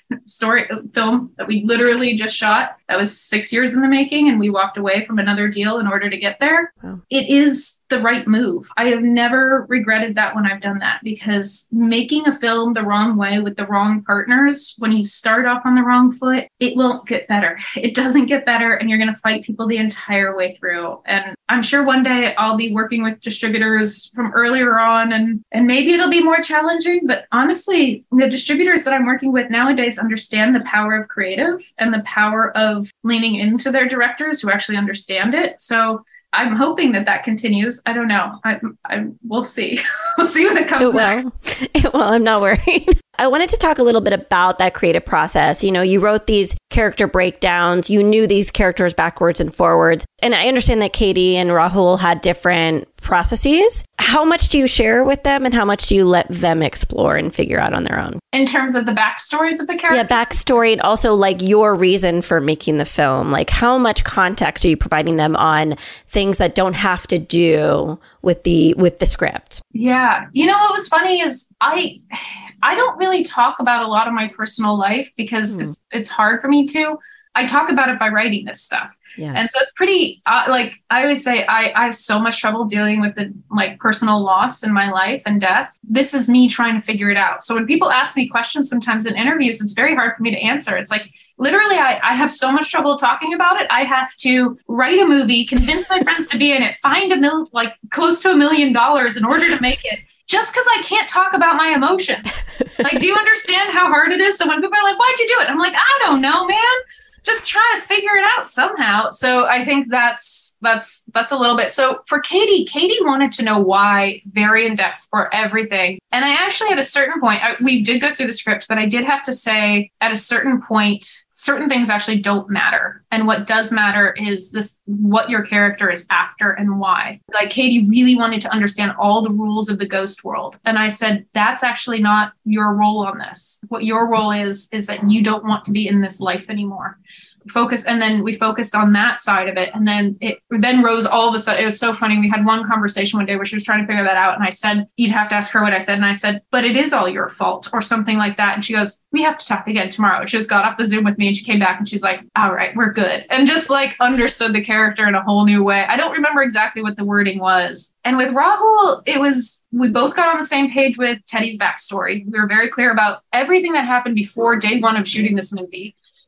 film that we literally just shot that was 6 years in the making, and we walked away from another deal in order to get there. Wow. It is the right move. I have never regretted that when I've done that, because making a film the wrong way with the wrong partners, when you start off on the wrong foot, it won't get better. It doesn't get better, and you're going to fight people the entire way through. And I'm sure one day I'll be working with distributors from earlier on, and maybe it'll be more challenging. But honestly, the distributors that I'm working with nowadays understand the power of creative and the power of leaning into their directors who actually understand it. So I'm hoping that continues. I don't know. We'll see. We'll see when it comes next. Well, I'm not worried. I wanted to talk a little bit about that creative process. You wrote these character breakdowns. You knew these characters backwards and forwards. And I understand that Katie and Rahul had different processes. How much do you share with them, and how much do you let them explore and figure out on their own? In terms of the backstories of the characters? Yeah, backstory, and also like your reason for making the film. Like how much context are you providing them on things that don't have to do with the script? Yeah. What was funny is I don't really talk about a lot of my personal life because it's hard for me to. I talk about it by writing this stuff. Yeah. And so it's pretty, I always say, I have so much trouble dealing with the personal loss in my life and death. This is me trying to figure it out. So when people ask me questions sometimes in interviews, it's very hard for me to answer. It's like, literally, I have so much trouble talking about it. I have to write a movie, convince my friends to be in it, find close to $1 million in order to make it, just because I can't talk about my emotions. Do you understand how hard it is? So when people are like, why'd you do it? I'm like, I don't know, man. Just trying to figure it out somehow. So I think that's a little bit. So for Katie wanted to know why very in depth for everything. And I actually at a certain point, we did go through the script, but I did have to say at a certain point, certain things actually don't matter. And what does matter is what your character is after and why. Katie really wanted to understand all the rules of the ghost world. And I said, that's actually not your role on this. What your role is that you don't want to be in this life anymore. And then we focused on that side of it. And then it rose all of a sudden. It was so funny. We had one conversation one day where she was trying to figure that out. And I said, you'd have to ask her what I said. And I said, but it is all your fault or something like that. And she goes, we have to talk again tomorrow. She just got off the Zoom with me and she came back and she's like, all right, we're good. And just understood the character in a whole new way. I don't remember exactly what the wording was. And with Rahul, we both got on the same page with Teddy's backstory. We were very clear about everything that happened before day one of shooting this movie,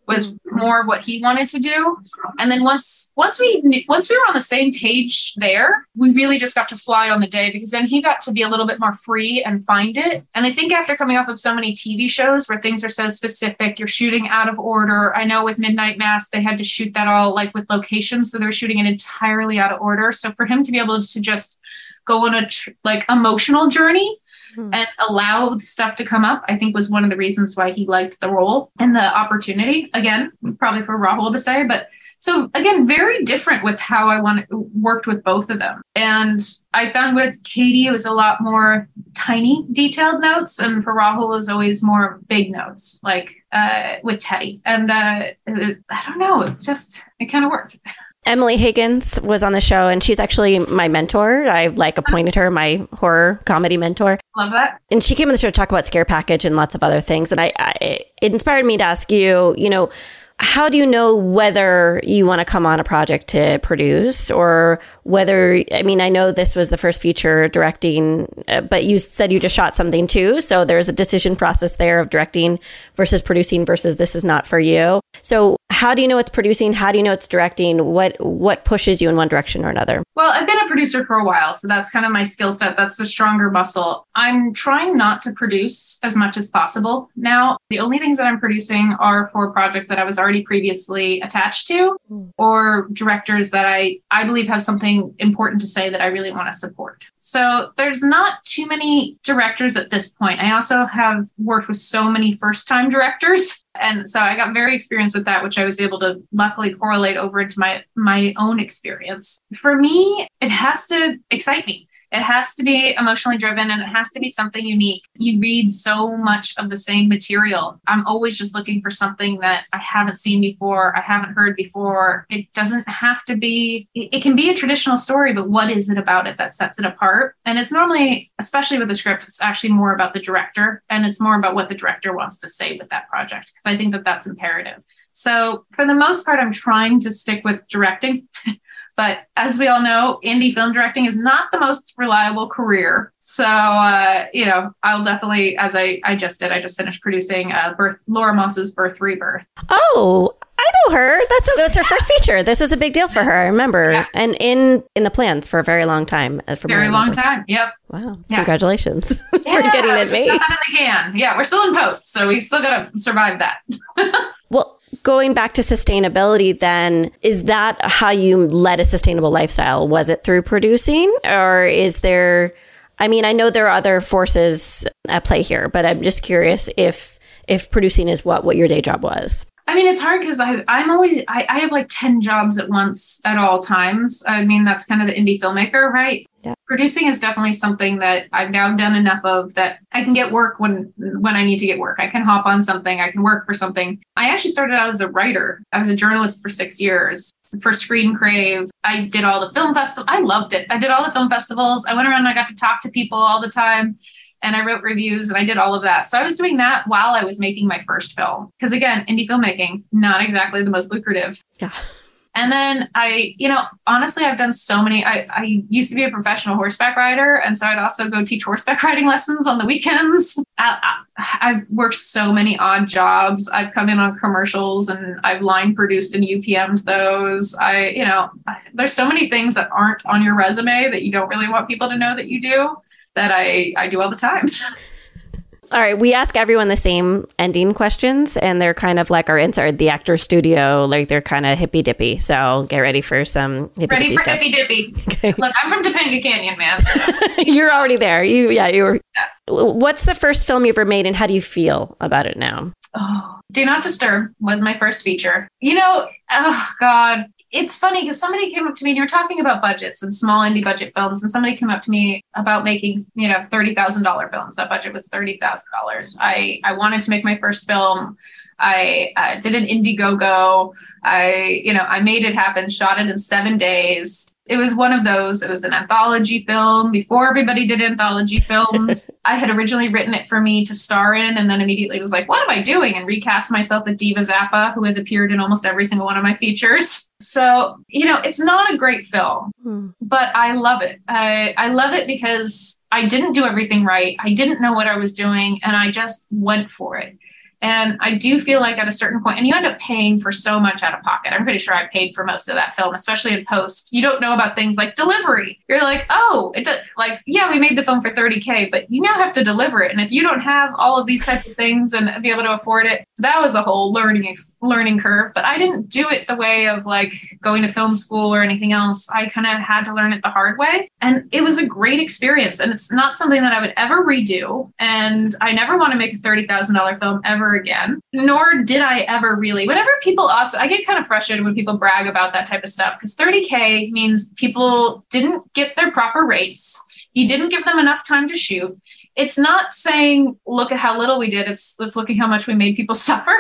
was more what he wanted to do. And then once we were on the same page there, we really just got to fly on the day, because then he got to be a little bit more free and find it. And I think after coming off of so many TV shows where things are so specific, you're shooting out of order. I know with Midnight Mass, they had to shoot that all like with locations. So they were shooting it entirely out of order. So for him to be able to just go on a like emotional journey and allow stuff to come up, I think was one of the reasons why he liked the role and the opportunity. Again, probably for Rahul to say, but so again, very different with how I worked with both of them. And I found with Katie, it was a lot more tiny detailed notes. And for Rahul, it was always more big notes, like with Teddy. And I don't know, it kind of worked. Emily Higgins was on the show, and she's actually my mentor. I appointed her my horror comedy mentor. Love that. And she came on the show to talk about Scare Package and lots of other things. And it inspired me to ask you, how do you know whether you want to come on a project to produce, or whether, I know this was the first feature directing, but you said you just shot something too. So there's a decision process there of directing versus producing versus this is not for you. So how do you know it's producing? How do you know it's directing? What pushes you in one direction or another? Well, I've been a producer for a while, so that's kind of my skill set. That's the stronger muscle. I'm trying not to produce as much as possible now. The only things that I'm producing are for projects that I was already previously attached to, or directors that I believe have something important to say that I really want to support. So there's not too many directors at this point. I also have worked with so many first-time directors. And so I got very experienced with that, which I was able to luckily correlate over into my own experience. For me, it has to excite me. It has to be emotionally driven, and it has to be something unique. You read so much of the same material. I'm always just looking for something that I haven't seen before, I haven't heard before. It doesn't have to be, it can be a traditional story, but what is it about it that sets it apart? And it's normally, especially with the script, it's actually more about the director, and it's more about what the director wants to say with that project, because I think that that's imperative. So for the most part, I'm trying to stick with directing. But as we all know, indie film directing is not the most reliable career. So, I'll definitely, as I just finished producing Laura Moss's Birth Rebirth. Oh, I know her. That's her first feature. This is a big deal for her. I remember. Yeah. And in the plans for a very long time. Very long time. Yep. Wow. Yeah. Congratulations for getting it made. Got that in the can. Yeah, we're still in post, so we still got to survive that. Well, going back to sustainability then, is that how you led a sustainable lifestyle? Was it through producing, or is there, I know there are other forces at play here, but I'm just curious if producing is what your day job was. It's hard because I have like 10 jobs at once at all times. That's kind of the indie filmmaker, right? Yeah. Producing is definitely something that I've now done enough of that I can get work when I need to get work. I can hop on something. I can work for something. I actually started out as a writer. I was a journalist for 6 years. For Screen Crave, I did all the film festivals. I loved it. I did all the film festivals. I went around and I got to talk to people all the time. And I wrote reviews and I did all of that. So I was doing that while I was making my first film. Because again, indie filmmaking, not exactly the most lucrative. Yeah. And then honestly, I've done so many. I used to be a professional horseback rider. And so I'd also go teach horseback riding lessons on the weekends. I've worked so many odd jobs. I've come in on commercials and I've line produced and UPM'd those. There's so many things that aren't on your resume that you don't really want people to know that you do, that I do all the time. All right. We ask everyone the same ending questions, and they're kind of like our inside the actor studio. Like they're kind of hippy dippy. So get ready for some hippy stuff. Hippy dippy. Okay. Look, I'm from Topanga Canyon, man. You're already there. You were. Yeah. What's the first film you ever made, and how do you feel about it now? Oh, Do Not Disturb was my first feature. Oh God. It's funny because somebody came up to me and you were talking about budgets and small indie budget films. And somebody came up to me about making, $30,000 films. That budget was $30,000. I wanted to make my first film. I did an Indiegogo. I made it happen, shot it in 7 days. It was one of those. It was an anthology film before everybody did anthology films. I had originally written it for me to star in, and then immediately was like, what am I doing? And recast myself with Diva Zappa, who has appeared in almost every single one of my features. So, it's not a great film, but I love it. I love it because I didn't do everything right. I didn't know what I was doing, and I just went for it. And I do feel like at a certain point, and you end up paying for so much out of pocket. I'm pretty sure I paid for most of that film, especially in post. You don't know about things like delivery. You're like, oh, yeah, we made the film for $30K, but you now have to deliver it. And if you don't have all of these types of things and be able to afford it, that was a whole learning curve. But I didn't do it the way of like going to film school or anything else. I kind of had to learn it the hard way. And it was a great experience. And it's not something that I would ever redo. And I never want to make a $30,000 film ever again, nor did I ever really. Whenever people also, I get kind of frustrated when people brag about that type of stuff, because $30K means people didn't get their proper rates. You didn't give them enough time to shoot. It's not saying, look at how little we did. It's looking how much we made people suffer.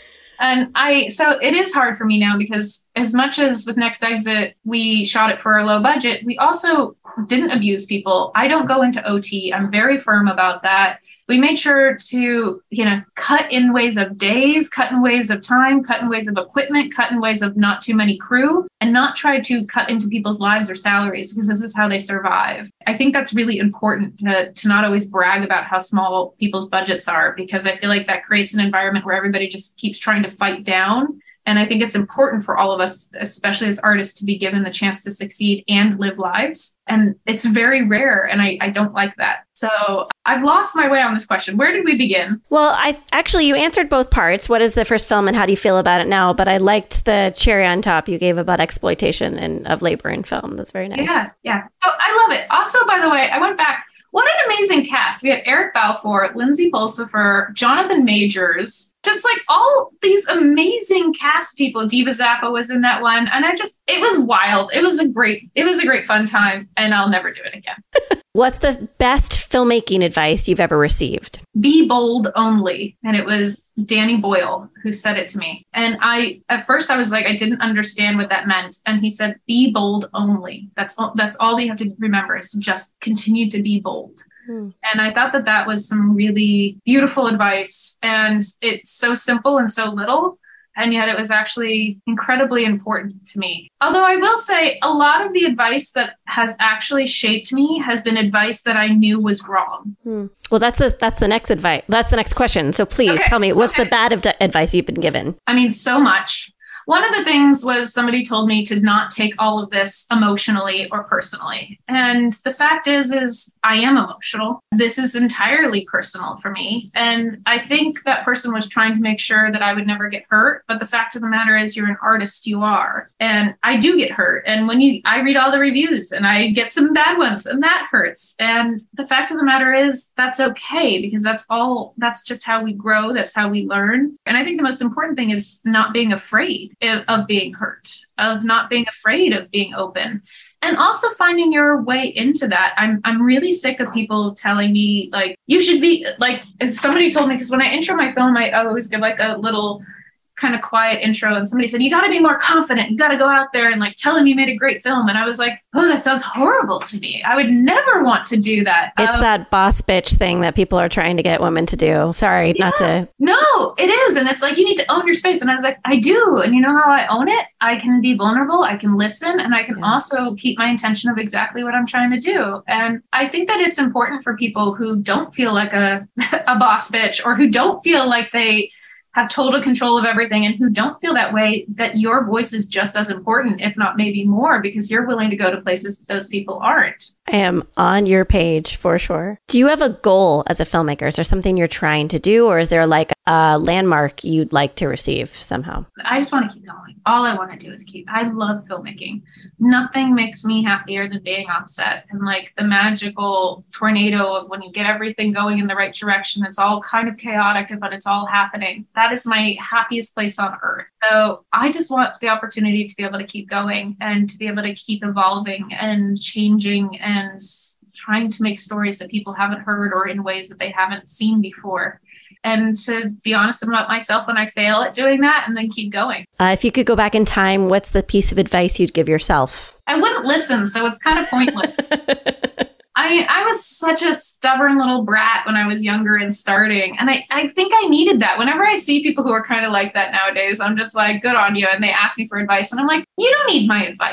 And so it is hard for me now, because as much as with Next Exit, we shot it for a low budget, we also didn't abuse people. I don't go into OT. I'm very firm about that. We made sure to, cut in ways of days, cut in ways of time, cut in ways of equipment, cut in ways of not too many crew, and not try to cut into people's lives or salaries, because this is how they survive. I think that's really important to not always brag about how small people's budgets are, because I feel like that creates an environment where everybody just keeps trying to fight down. And I think it's important for all of us, especially as artists, to be given the chance to succeed and live lives. And it's very rare, and I don't like that. So I've lost my way on this question. Where did we begin? Well, you answered both parts. What is the first film and how do you feel about it now? But I liked the cherry on top you gave about exploitation and of labor in film. That's very nice. Yeah. Oh, I love it. Also, by the way, I went back. What an amazing cast. We had Eric Balfour, Lindsay Pulsifer, Jonathan Majors, just like all these amazing cast people. Diva Zappa was in that one. And it was wild. It was a great fun time, and I'll never do it again. What's the best filmmaking advice you've ever received? Be bold only. And it was Danny Boyle who said it to me. And at first I was like, I didn't understand what that meant. And he said, be bold only. That's all you have to remember, is to just continue to be bold. And I thought that was some really beautiful advice. And it's so simple and so little. And yet it was actually incredibly important to me. Although I will say a lot of the advice that has actually shaped me has been advice that I knew was wrong. Well, that's the next advice. That's the next question. So please tell me, what's the bad advice you've been given? I mean, so much. One of the things was somebody told me to not take all of this emotionally or personally. And the fact is I am emotional. This is entirely personal for me. And I think that person was trying to make sure that I would never get hurt. But the fact of the matter is, you're an artist, you are. And I do get hurt. And I read all the reviews and I get some bad ones, and that hurts. And the fact of the matter is, that's okay, because that's just how we grow. That's how we learn. And I think the most important thing is not being afraid of being hurt, of not being afraid of being open, and also finding your way into that. I'm really sick of people telling me, like, you should be like, somebody told me, because when I intro my film, I always give like a little kind of quiet intro, and somebody said, you got to be more confident. You got to go out there and like tell them you made a great film. And I was like, oh, that sounds horrible to me. I would never want to do that. It's that boss bitch thing that people are trying to get women to do. Sorry, not to. No, it is. And it's like, you need to own your space. And I was like, I do. And you know how I own it? I can be vulnerable. I can listen. And I can also keep my intention of exactly what I'm trying to do. And I think that it's important for people who don't feel like a boss bitch, or who don't feel like they have total control of everything, and who don't feel that way, that your voice is just as important, if not maybe more, because you're willing to go to places that those people aren't. I am on your page for sure. Do you have a goal as a filmmaker? Is there something you're trying to do, or is there like a landmark you'd like to receive somehow? I just want to keep going. All I want to do is I love filmmaking. Nothing makes me happier than being on set and like the magical tornado of when you get everything going in the right direction. It's all kind of chaotic, but it's all happening. That is my happiest place on earth. So I just want the opportunity to be able to keep going and to be able to keep evolving and changing and trying to make stories that people haven't heard or in ways that they haven't seen before. And to be honest about myself when I fail at doing that, and then keep going. If you could go back in time, what's the piece of advice you'd give yourself? I wouldn't listen, so it's kind of pointless. I was such a stubborn little brat when I was younger and starting. And I think I needed that. Whenever I see people who are kind of like that nowadays, I'm just like, good on you. And they ask me for advice. And I'm like, you don't need my advice.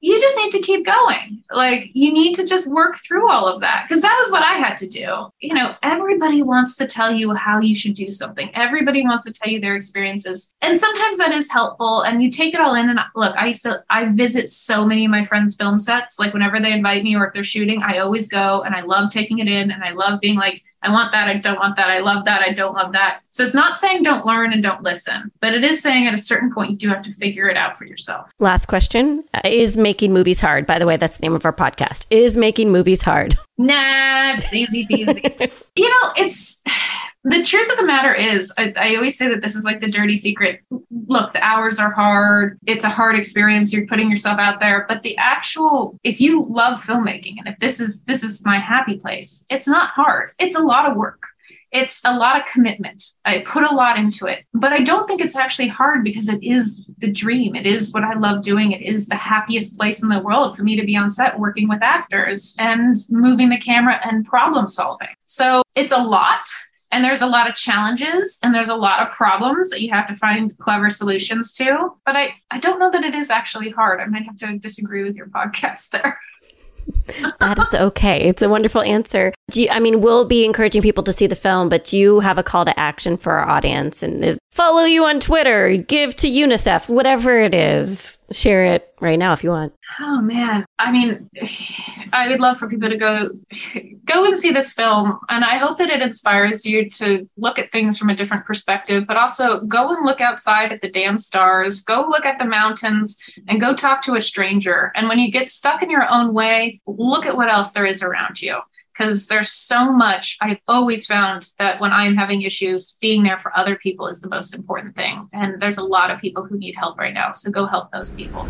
you just need to keep going. Like, you need to just work through all of that, because that was what I had to do. You know, everybody wants to tell you how you should do something. Everybody wants to tell you their experiences. And sometimes that is helpful, and you take it all in. And look, I visit so many of my friends' film sets. Like, whenever they invite me or if they're shooting, I always go, and I love taking it in, and I love being like, I want that, I don't want that, I love that, I don't love that. So it's not saying don't learn and don't listen, but it is saying at a certain point, you do have to figure it out for yourself. Last question. Is making movies hard? By the way, that's the name of our podcast. Is making movies hard? Nah, it's easy peasy. You know, it's the truth of the matter is, I always say that this is like the dirty secret. Look, the hours are hard. It's a hard experience. You're putting yourself out there. But the actual, if you love filmmaking, and if this is my happy place, it's not hard. It's a lot of work. It's a lot of commitment. I put a lot into it, but I don't think it's actually hard, because it is the dream. It is what I love doing. It is the happiest place in the world for me to be on set working with actors and moving the camera and problem solving. So it's a lot. And there's a lot of challenges, and there's a lot of problems that you have to find clever solutions to. But I don't know that it is actually hard. I might have to disagree with your podcast there. That is okay. It's a wonderful answer. We'll be encouraging people to see the film, but do you have a call to action for our audience? And is follow you on Twitter, give to UNICEF, whatever it is. Share it right now if you want. Oh, man. I mean, I would love for people to go and see this film. And I hope that it inspires you to look at things from a different perspective, but also go and look outside at the damn stars, go look at the mountains, and go talk to a stranger. And when you get stuck in your own way, look at what else there is around you. Because there's so much. I've always found that when I'm having issues, being there for other people is the most important thing. And there's a lot of people who need help right now. So go help those people.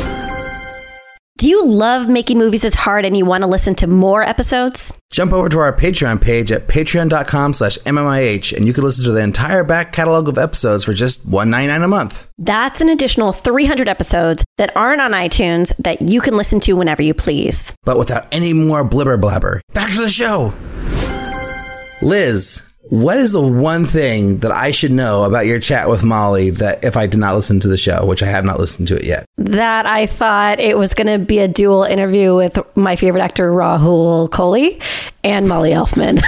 Do you love Making Movies is Hard and you want to listen to more episodes? Jump over to our Patreon page at patreon.com/MMIH, and you can listen to the entire back catalog of episodes for just $1.99 a month. That's an additional 300 episodes that aren't on iTunes that you can listen to whenever you please. But without any more blibber blabber. Back to the show. Liz, what is the one thing that I should know about your chat with Molly that if I did not listen to the show, which I have not listened to it yet? That I thought it was going to be a dual interview with my favorite actor, Rahul Kohli, and Molly Elfman.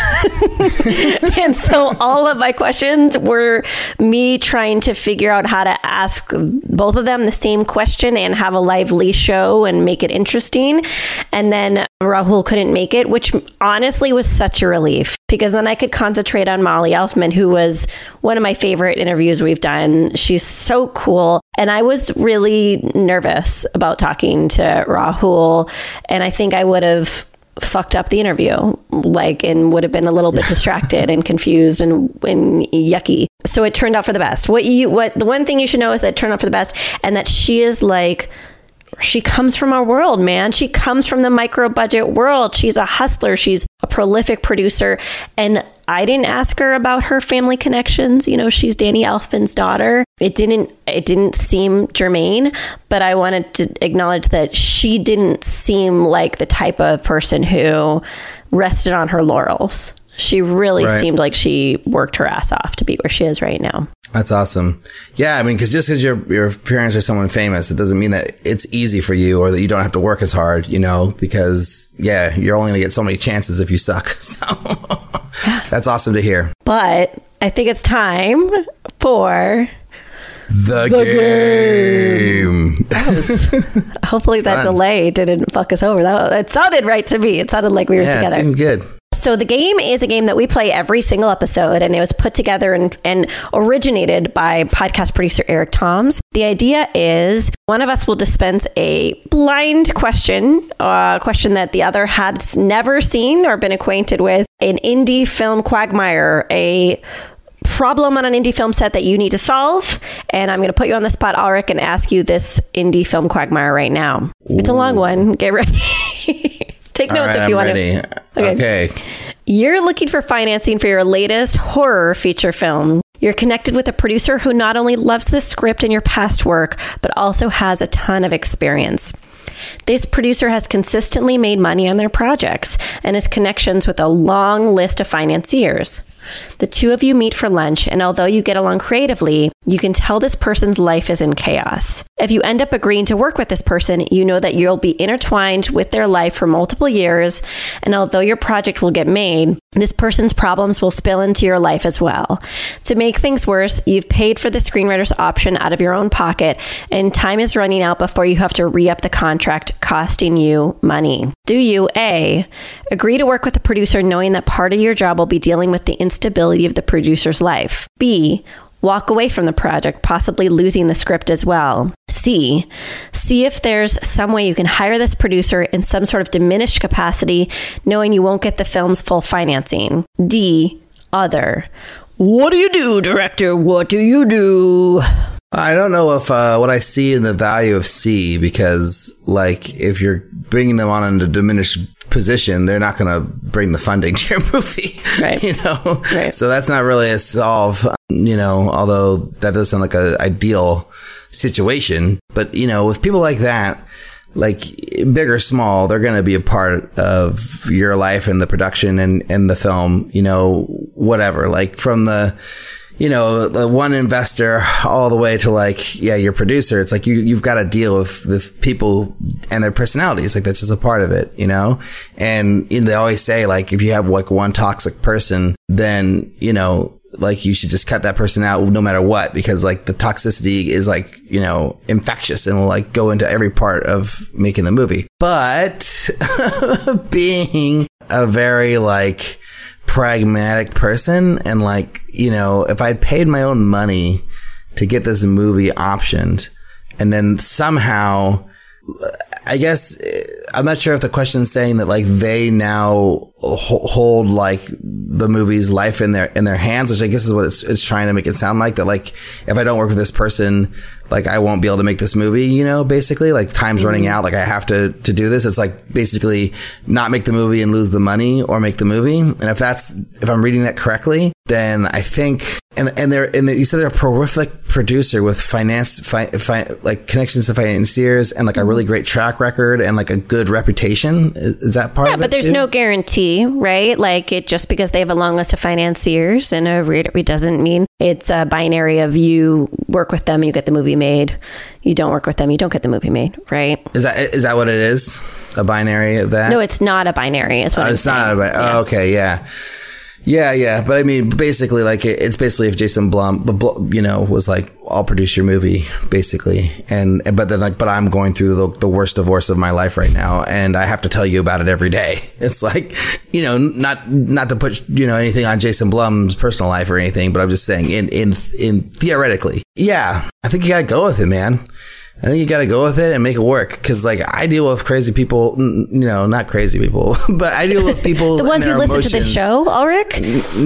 And so all of my questions were me trying to figure out how to ask both of them the same question and have a lively show and make it interesting. And then Rahul couldn't make it, which honestly was such a relief, because then I could concentrate on Molly Elfman, who was one of my favorite interviews we've done. She's so cool. And I was really nervous about talking to Rahul. And I think I would have fucked up the interview, and would have been a little bit distracted and confused and yucky. So it turned out for the best. The one thing you should know is that it turned out for the best, and that she is she comes from our world, man. She comes from the micro budget world. She's a hustler. She's a prolific producer. And I didn't ask her about her family connections. You know, she's Danny Elfman's daughter. It didn't seem germane, but I wanted to acknowledge that she didn't seem like the type of person who rested on her laurels. She really seemed like she worked her ass off to be where she is right now. That's awesome. Yeah, I mean, because just because your parents are someone famous, it doesn't mean that it's easy for you or that you don't have to work as hard, because, you're only going to get so many chances if you suck. So that's awesome to hear. But I think it's time for... The game. Hopefully that delay didn't fuck us over. It sounded right to me. It sounded like we were together. It seemed good. So the game is a game that we play every single episode, and it was put together and originated by podcast producer Eric Toms. The idea is one of us will dispense a blind question, a question that the other has never seen or been acquainted with, an indie film quagmire, a problem on an indie film set that you need to solve. And I'm going to put you on the spot, Ulrich, and ask you this indie film quagmire right now. Ooh. It's a long one. Get ready. Take notes if you want to. Okay. You're looking for financing for your latest horror feature film. You're connected with a producer who not only loves the script and your past work, but also has a ton of experience. This producer has consistently made money on their projects and has connections with a long list of financiers. The two of you meet for lunch, and although you get along creatively, you can tell this person's life is in chaos. If you end up agreeing to work with this person, you know that you'll be intertwined with their life for multiple years. And although your project will get made, this person's problems will spill into your life as well. To make things worse, you've paid for the screenwriter's option out of your own pocket, and time is running out before you have to re-up the contract, costing you money. Do you A, agree to work with a producer knowing that part of your job will be dealing with the instability of the producer's life? B, walk away from the project, possibly losing the script as well. C, see if there's some way you can hire this producer in some sort of diminished capacity, knowing you won't get the film's full financing. D, other. What do you do, director? What do you do? I don't know if what I see in the value of C, because like if you're bringing them on in a diminished position, they're not going to bring the funding to your movie, right? You know, right. So that's not really a solve, you know, although that does sound like an ideal situation. But, you know, with people like that, like big or small, they're going to be a part of your life and the production and the film, you know, whatever, like from the, you know, the one investor all the way to like, yeah, your producer. It's like you've got to deal with the people and their personalities. Like that's just a part of it, you know? And they always say like, if you have like one toxic person, then, you know, like you should just cut that person out no matter what, because like the toxicity is like, you know, infectious and will like go into every part of making the movie. But being a very like pragmatic person and like, you know, if I'd paid my own money to get this movie optioned and then somehow, I guess, I'm not sure if the question's saying that like they now hold like the movie's life in their hands, which I guess is what it's trying to make it sound like, that like if I don't work with this person, like I won't be able to make this movie, you know, basically like time's running out. Like I have to do this. It's like basically not make the movie and lose the money or make the movie. And if I'm reading that correctly, then I think, and you said they're a prolific producer with like connections to financiers and like a really great track record and like a good reputation. Is that part of it? Yeah, but there's no guarantee, right? Like it just because they have a long list of financiers and a reader, it doesn't mean it's a binary of you work with them and you get the movie made. You don't work with them, you don't get the movie made, right? Is that what it is? A binary of that? No, it's not a binary. Is what it's not a binary. Yeah. Oh, okay, yeah. Yeah. But I mean, basically, like it's basically if Jason Blum, you know, was like, I'll produce your movie, basically. But I'm going through the worst divorce of my life right now. And I have to tell you about it every day. It's like, you know, not to put, you know, anything on Jason Blum's personal life or anything, but I'm just saying in theoretically. Yeah. I think you gotta go with it, man. I think you got to go with it and make it work. Cause like I deal with crazy people, you know, not crazy people, but I deal with people. The ones who listen to the show, Ulrich?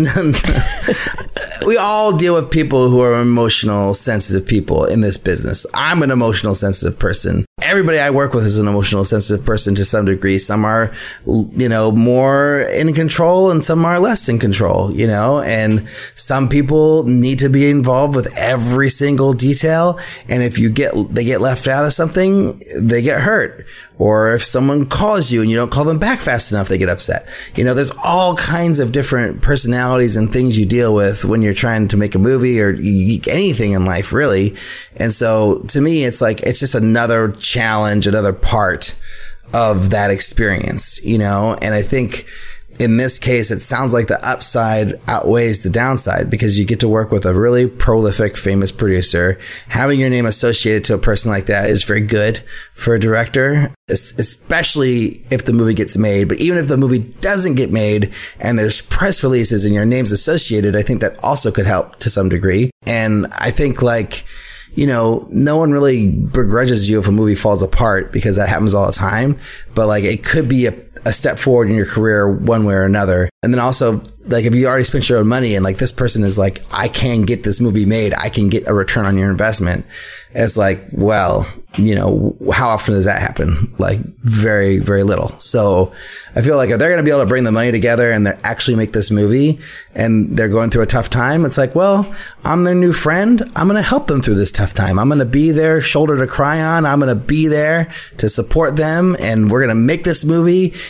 We all deal with people who are emotional, sensitive people in this business. I'm an emotional, sensitive person. Everybody I work with is an emotional, sensitive person to some degree. Some are, you know, more in control and some are less in control, you know, and some people need to be involved with every single detail. And if they get left out of something, they get hurt. Or if someone calls you and you don't call them back fast enough, they get upset. You know, there's all kinds of different personalities and things you deal with when you're trying to make a movie or anything in life, really. And so to me, it's like, it's just another challenge, another part of that experience, you know? And I think in this case, it sounds like the upside outweighs the downside because you get to work with a really prolific, famous producer. Having your name associated to a person like that is very good for a director, especially if the movie gets made. But even if the movie doesn't get made and there's press releases and your name's associated, I think that also could help to some degree. And I think like, you know, no one really begrudges you if a movie falls apart because that happens all the time. But like, it could be a step forward in your career one way or another. And then also, like, if you already spent your own money and like this person is like, I can get this movie made, I can get a return on your investment. It's like, well, you know, how often does that happen? Like very, very little. So I feel like if they're going to be able to bring the money together and they actually make this movie and they're going through a tough time, it's like, well, I'm their new friend. I'm going to help them through this tough time. I'm going to be their shoulder to cry on. I'm going to be there to support them and we're going to make this movie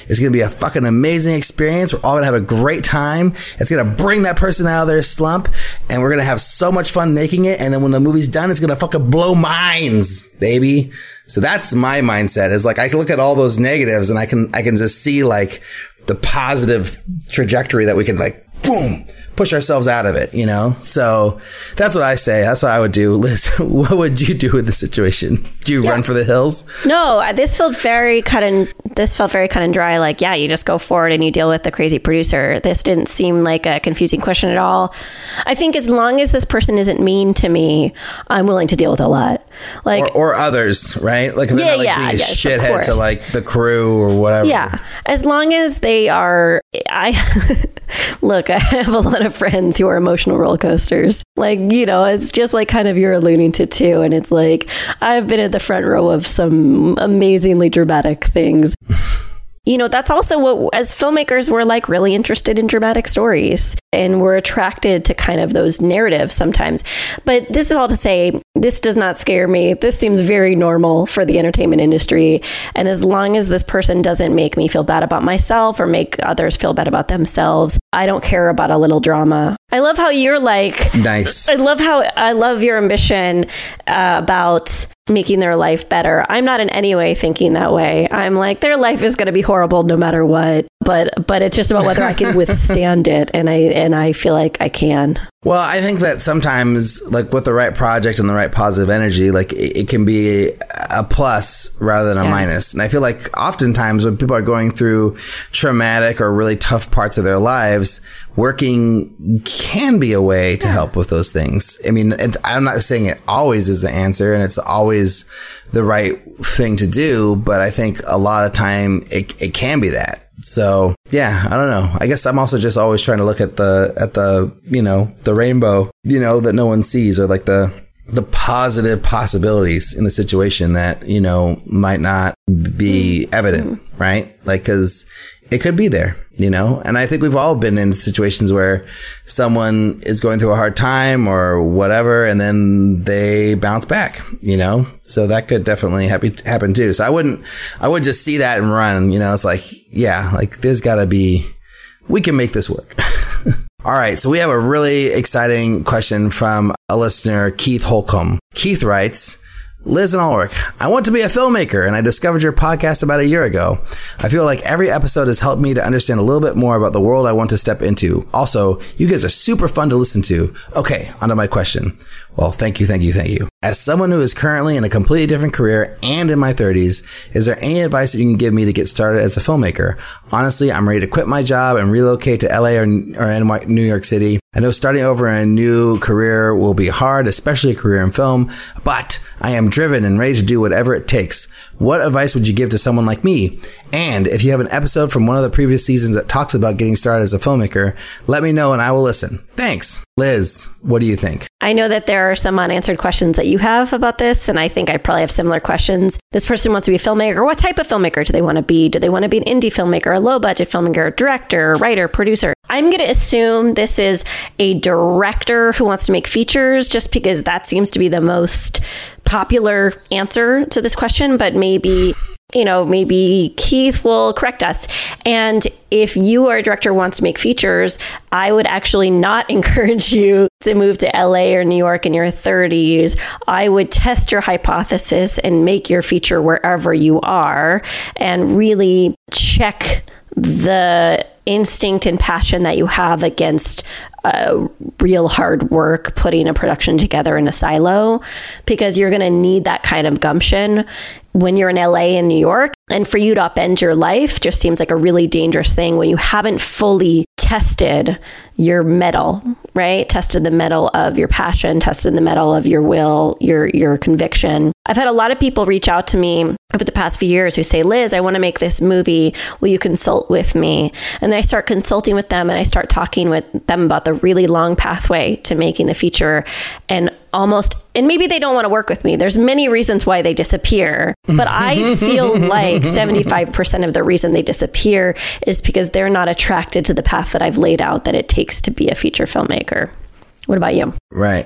It's going to be a fucking amazing experience. We're all going to have a great time. It's going to bring that person out of their slump, and we're going to have so much fun making it. And then when the movie's done, it's going to fucking blow minds, baby. So that's my mindset, is like, I can look at all those negatives and I can just see like the positive trajectory that we can like, boom, push ourselves out of it, you know? So that's what I say. That's what I would do. Liz, what would you do with the situation? Do you run for the hills? No, this felt very cut and dry. Like, yeah, you just go forward and you deal with the crazy producer. This didn't seem like a confusing question at all. I think as long as this person isn't mean to me, I'm willing to deal with a lot. Like, or others, right? Like if they're not like being a shithead to like the crew or whatever. Yeah. As long as they are, look, I have a lot of friends who are emotional roller coasters. Like, you know, it's just like kind of you're alluding to too. And it's like, I've been at the front row of some amazingly dramatic things. You know, that's also what, as filmmakers, we're like really interested in dramatic stories, and we're attracted to kind of those narratives sometimes. But this is all to say, this does not scare me. This seems very normal for the entertainment industry. And as long as this person doesn't make me feel bad about myself or make others feel bad about themselves, I don't care about a little drama. I love how you're like, nice. I love your ambition about making their life better. I'm not in any way thinking that way. I'm like, their life is going to be horrible no matter what. But it's just about whether I can withstand it. And I feel like I can. Well, I think that sometimes, like with the right project and the right positive energy, like it can be a plus rather than a minus. And I feel like oftentimes when people are going through traumatic or really tough parts of their lives, working can be a way to help with those things. I mean, I'm not saying it always is the answer and it's always the right thing to do, but I think a lot of time it can be that. So yeah, I don't know. I guess I'm also just always trying to look at the, you know, the rainbow, you know, that no one sees, or like the positive possibilities in the situation that, you know, might not be evident, right? Like, 'cause it could be there, you know? And I think we've all been in situations where someone is going through a hard time or whatever, and then they bounce back, you know? So that could definitely happen too. So I would just see that and run, you know? It's like, yeah, like there's gotta be, we can make this work. All right. So we have a really exciting question from a listener, Keith Holcomb. Keith writes, Liz and Ulrich, I want to be a filmmaker, and I discovered your podcast about a year ago. I feel like every episode has helped me to understand a little bit more about the world I want to step into. Also, you guys are super fun to listen to. Okay, onto my question. Well, thank you. As someone who is currently in a completely different career and in my 30s, is there any advice that you can give me to get started as a filmmaker? Honestly, I'm ready to quit my job and relocate to LA or New York City. I know starting over in a new career will be hard, especially a career in film, but I am driven and ready to do whatever it takes. What advice would you give to someone like me? And if you have an episode from one of the previous seasons that talks about getting started as a filmmaker, let me know and I will listen. Thanks. Liz, what do you think? I know that there are some unanswered questions that you have about this, and I think I probably have similar questions. This person wants to be a filmmaker. What type of filmmaker do they want to be? Do they want to be an indie filmmaker, a low-budget filmmaker, director, writer, producer? I'm going to assume this is a director who wants to make features, just because that seems to be the most popular answer to this question, but maybe Keith will correct us. And if you are a director who wants to make features, I would actually not encourage you to move to LA or New York in your 30s. I would test your hypothesis and make your feature wherever you are, and really check the instinct and passion that you have against real hard work putting a production together in a silo, because you're going to need that kind of gumption when you're in LA and New York. And for you to upend your life just seems like a really dangerous thing when you haven't fully tested your mettle, right? Tested the mettle of your passion, tested the mettle of your will, your conviction. I've had a lot of people reach out to me over the past few years who say, Liz, I want to make this movie. Will you consult with me? And then I start consulting with them and I start talking with them about the really long pathway to making the feature. And maybe they don't want to work with me. There's many reasons why they disappear, but I feel like 75% of the reason they disappear is because they're not attracted to the path that I've laid out that it takes to be a feature filmmaker. What about you? Right.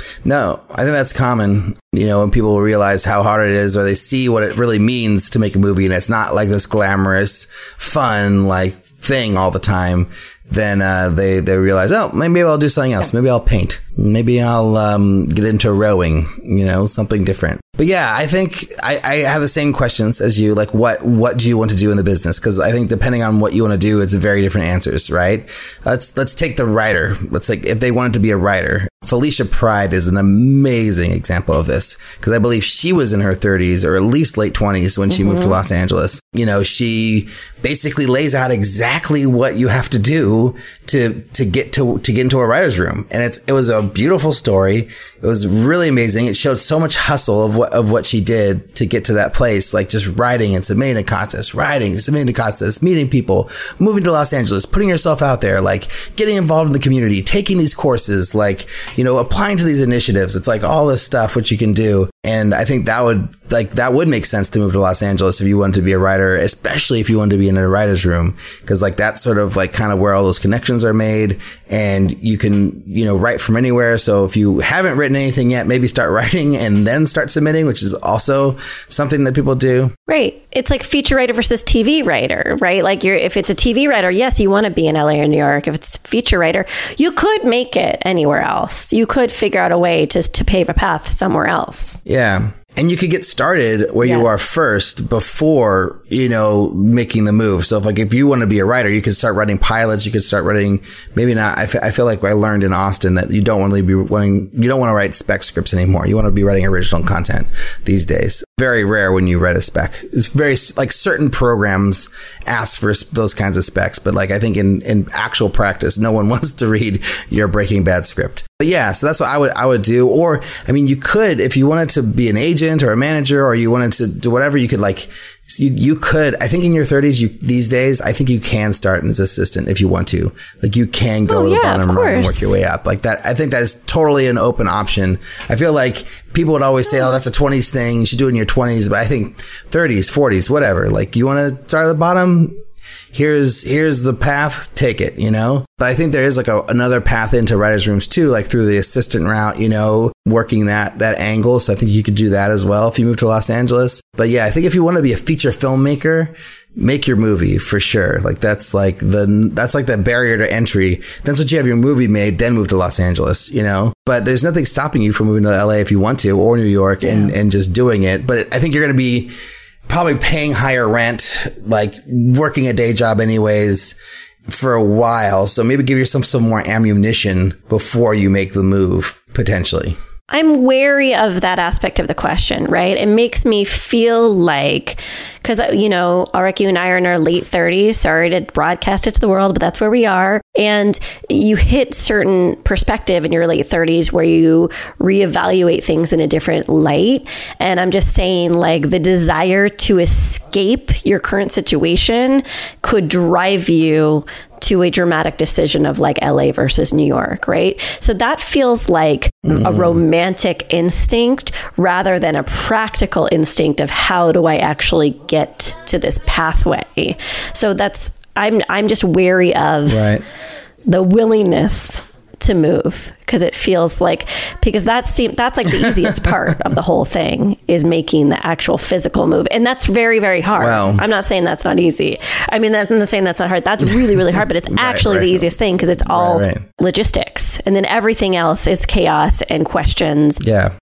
No, I think that's common. When people realize how hard it is, or they see what it really means to make a movie, and it's not like this glamorous, fun, like thing all the time, then they realize, oh, maybe I'll do something else. Maybe I'll paint. Maybe I'll get into rowing, something different. But yeah, I think I have the same questions as you. Like, what do you want to do in the business? Because I think depending on what you want to do, it's very different answers, right? Let's take the writer. If they wanted to be a writer. Felicia Pride is an amazing example of this, because I believe she was in her 30s or at least late 20s when she moved to Los Angeles. She basically lays out exactly what you have to do to get into a writer's room. And it was a beautiful story. It was really amazing. It showed so much hustle of what she did to get to that place, like just writing and submitting to contests, meeting people, moving to Los Angeles, putting yourself out there, like getting involved in the community, taking these courses, like, applying to these initiatives. It's like all this stuff which you can do. And I think that would make sense to move to Los Angeles if you wanted to be a writer, especially if you wanted to be in a writer's room, because like that's sort of like kind of where all those connections are made, and you can, write from anywhere. So if you haven't written anything yet, maybe start writing and then start submitting, which is also something that people do. Right. It's like feature writer versus TV writer, right? Like if it's a TV writer, yes, you want to be in LA or New York. If it's feature writer, you could make it anywhere else. You could figure out a way to pave a path somewhere else. Yeah. And you could get started where you are first before, making the move. So if you want to be a writer, you could start writing pilots. You could start writing, maybe not. I feel like I learned in Austin that you don't want to write spec scripts anymore. You want to be writing original content these days. Very rare when you write a spec. It's very like certain programs ask for those kinds of specs. But like I think in actual practice, no one wants to read your Breaking Bad script. But yeah, so that's what I would do. Or, you could, if you wanted to be an agent or a manager, or you wanted to do whatever, you could you could, I think in your 30s, these days, I think you can start as an assistant if you want to. Like you can go to the bottom rung and work your way up like that. I think that is totally an open option. I feel like people would always say, oh, that's a 20s thing. You should do it in your 20s. But I think 30s, 40s, whatever. Like you want to start at the bottom. Here's the path, take it, But I think there is like another path into writers' rooms too, like through the assistant route, working that angle. So I think you could do that as well if you move to Los Angeles. But yeah, I think if you want to be a feature filmmaker, make your movie for sure. Like that's like the barrier to entry. Then once you have your movie made, then move to Los Angeles, But there's nothing stopping you from moving to LA if you want to, or New York, and just doing it. But I think you're going to be probably paying higher rent, like working a day job anyways for a while. So maybe give yourself some more ammunition before you make the move, potentially. I'm wary of that aspect of the question, right? It makes me feel like, because, Alrik, you and I are in our late 30s. Sorry to broadcast it to the world, but that's where we are. And you hit certain perspective in your late 30s where you reevaluate things in a different light. And I'm just saying, like, the desire to escape your current situation could drive you to a dramatic decision of like LA versus New York, right? So that feels like a romantic instinct rather than a practical instinct of how do I actually get to this pathway. So I'm just wary of the willingness to move, because it feels like, that's like the easiest part of the whole thing, is making the actual physical move. And that's very, very hard. Wow. I'm not saying that's not easy. I'm not saying that's not hard. That's really, really hard, but it's actually the easiest thing, because it's all logistics. And then everything else is chaos and questions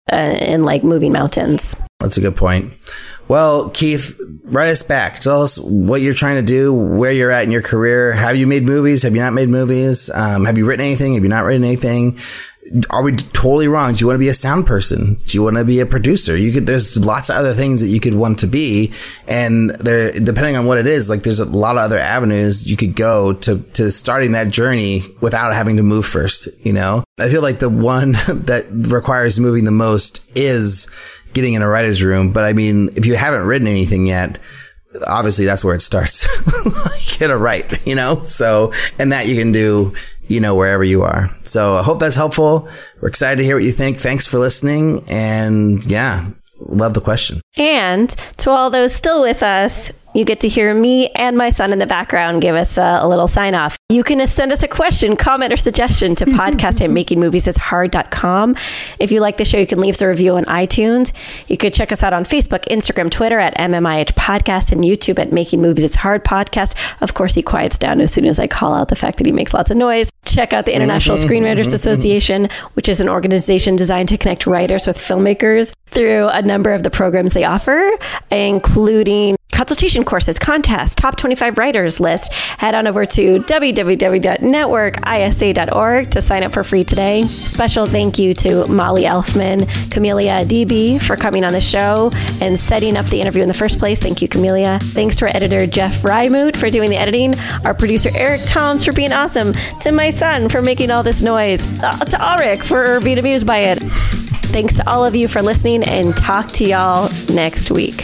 and like moving mountains. That's a good point. Well, Keith, write us back. Tell us what you're trying to do, where you're at in your career. Have you made movies? Have you not made movies? Have you written anything? Have you not written anything? Are we totally wrong? Do you want to be a sound person? Do you want to be a producer? There's lots of other things that you could want to be. And depending on what it is, like there's a lot of other avenues you could go to starting that journey without having to move first. I feel like the one that requires moving the most is getting in a writer's room. But if you haven't written anything yet, obviously that's where it starts. Get a write, so, and that you can do, wherever you are. So I hope that's helpful. We're excited to hear what you think. Thanks for listening. And love the question. And to all those still with us, You get to hear me and my son in the background give us a little sign off. You can send us a question, comment, or suggestion to podcast@makingmoviesishard.com. If you like the show, you can leave us a review on iTunes. You could check us out on Facebook, Instagram, Twitter at MMIH Podcast, and YouTube at Making Movies Is Hard Podcast. Of course, he quiets down as soon as I call out the fact that he makes lots of noise. Check out the International Screenwriters Association, which is an organization designed to connect writers with filmmakers through a number of the programs they offer, including consultation courses, contests, top 25 writers list. Head on over to www.networkisa.org to sign up for free today. Special thank you to Molly Elfman, Camelia DB for coming on the show and setting up the interview in the first place. Thank you, Camelia. Thanks to our editor, Jeff Rymoot, for doing the editing. Our producer, Eric Toms, for being awesome. To my son for making all this noise. To Ulrich for being amused by it. Thanks to all of you for listening, and talk to y'all next week.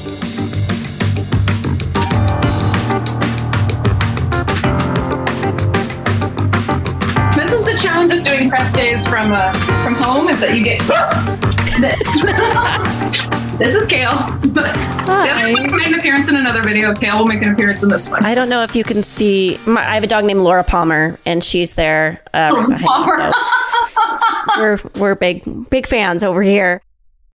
This is the challenge of doing press days from home, is that you get This is Kale. Hi. Will make an appearance in another video. Kale will make an appearance in this one. I don't know if you can see. I have a dog named Laura Palmer, and she's there. Right behind me, so we're big fans over here.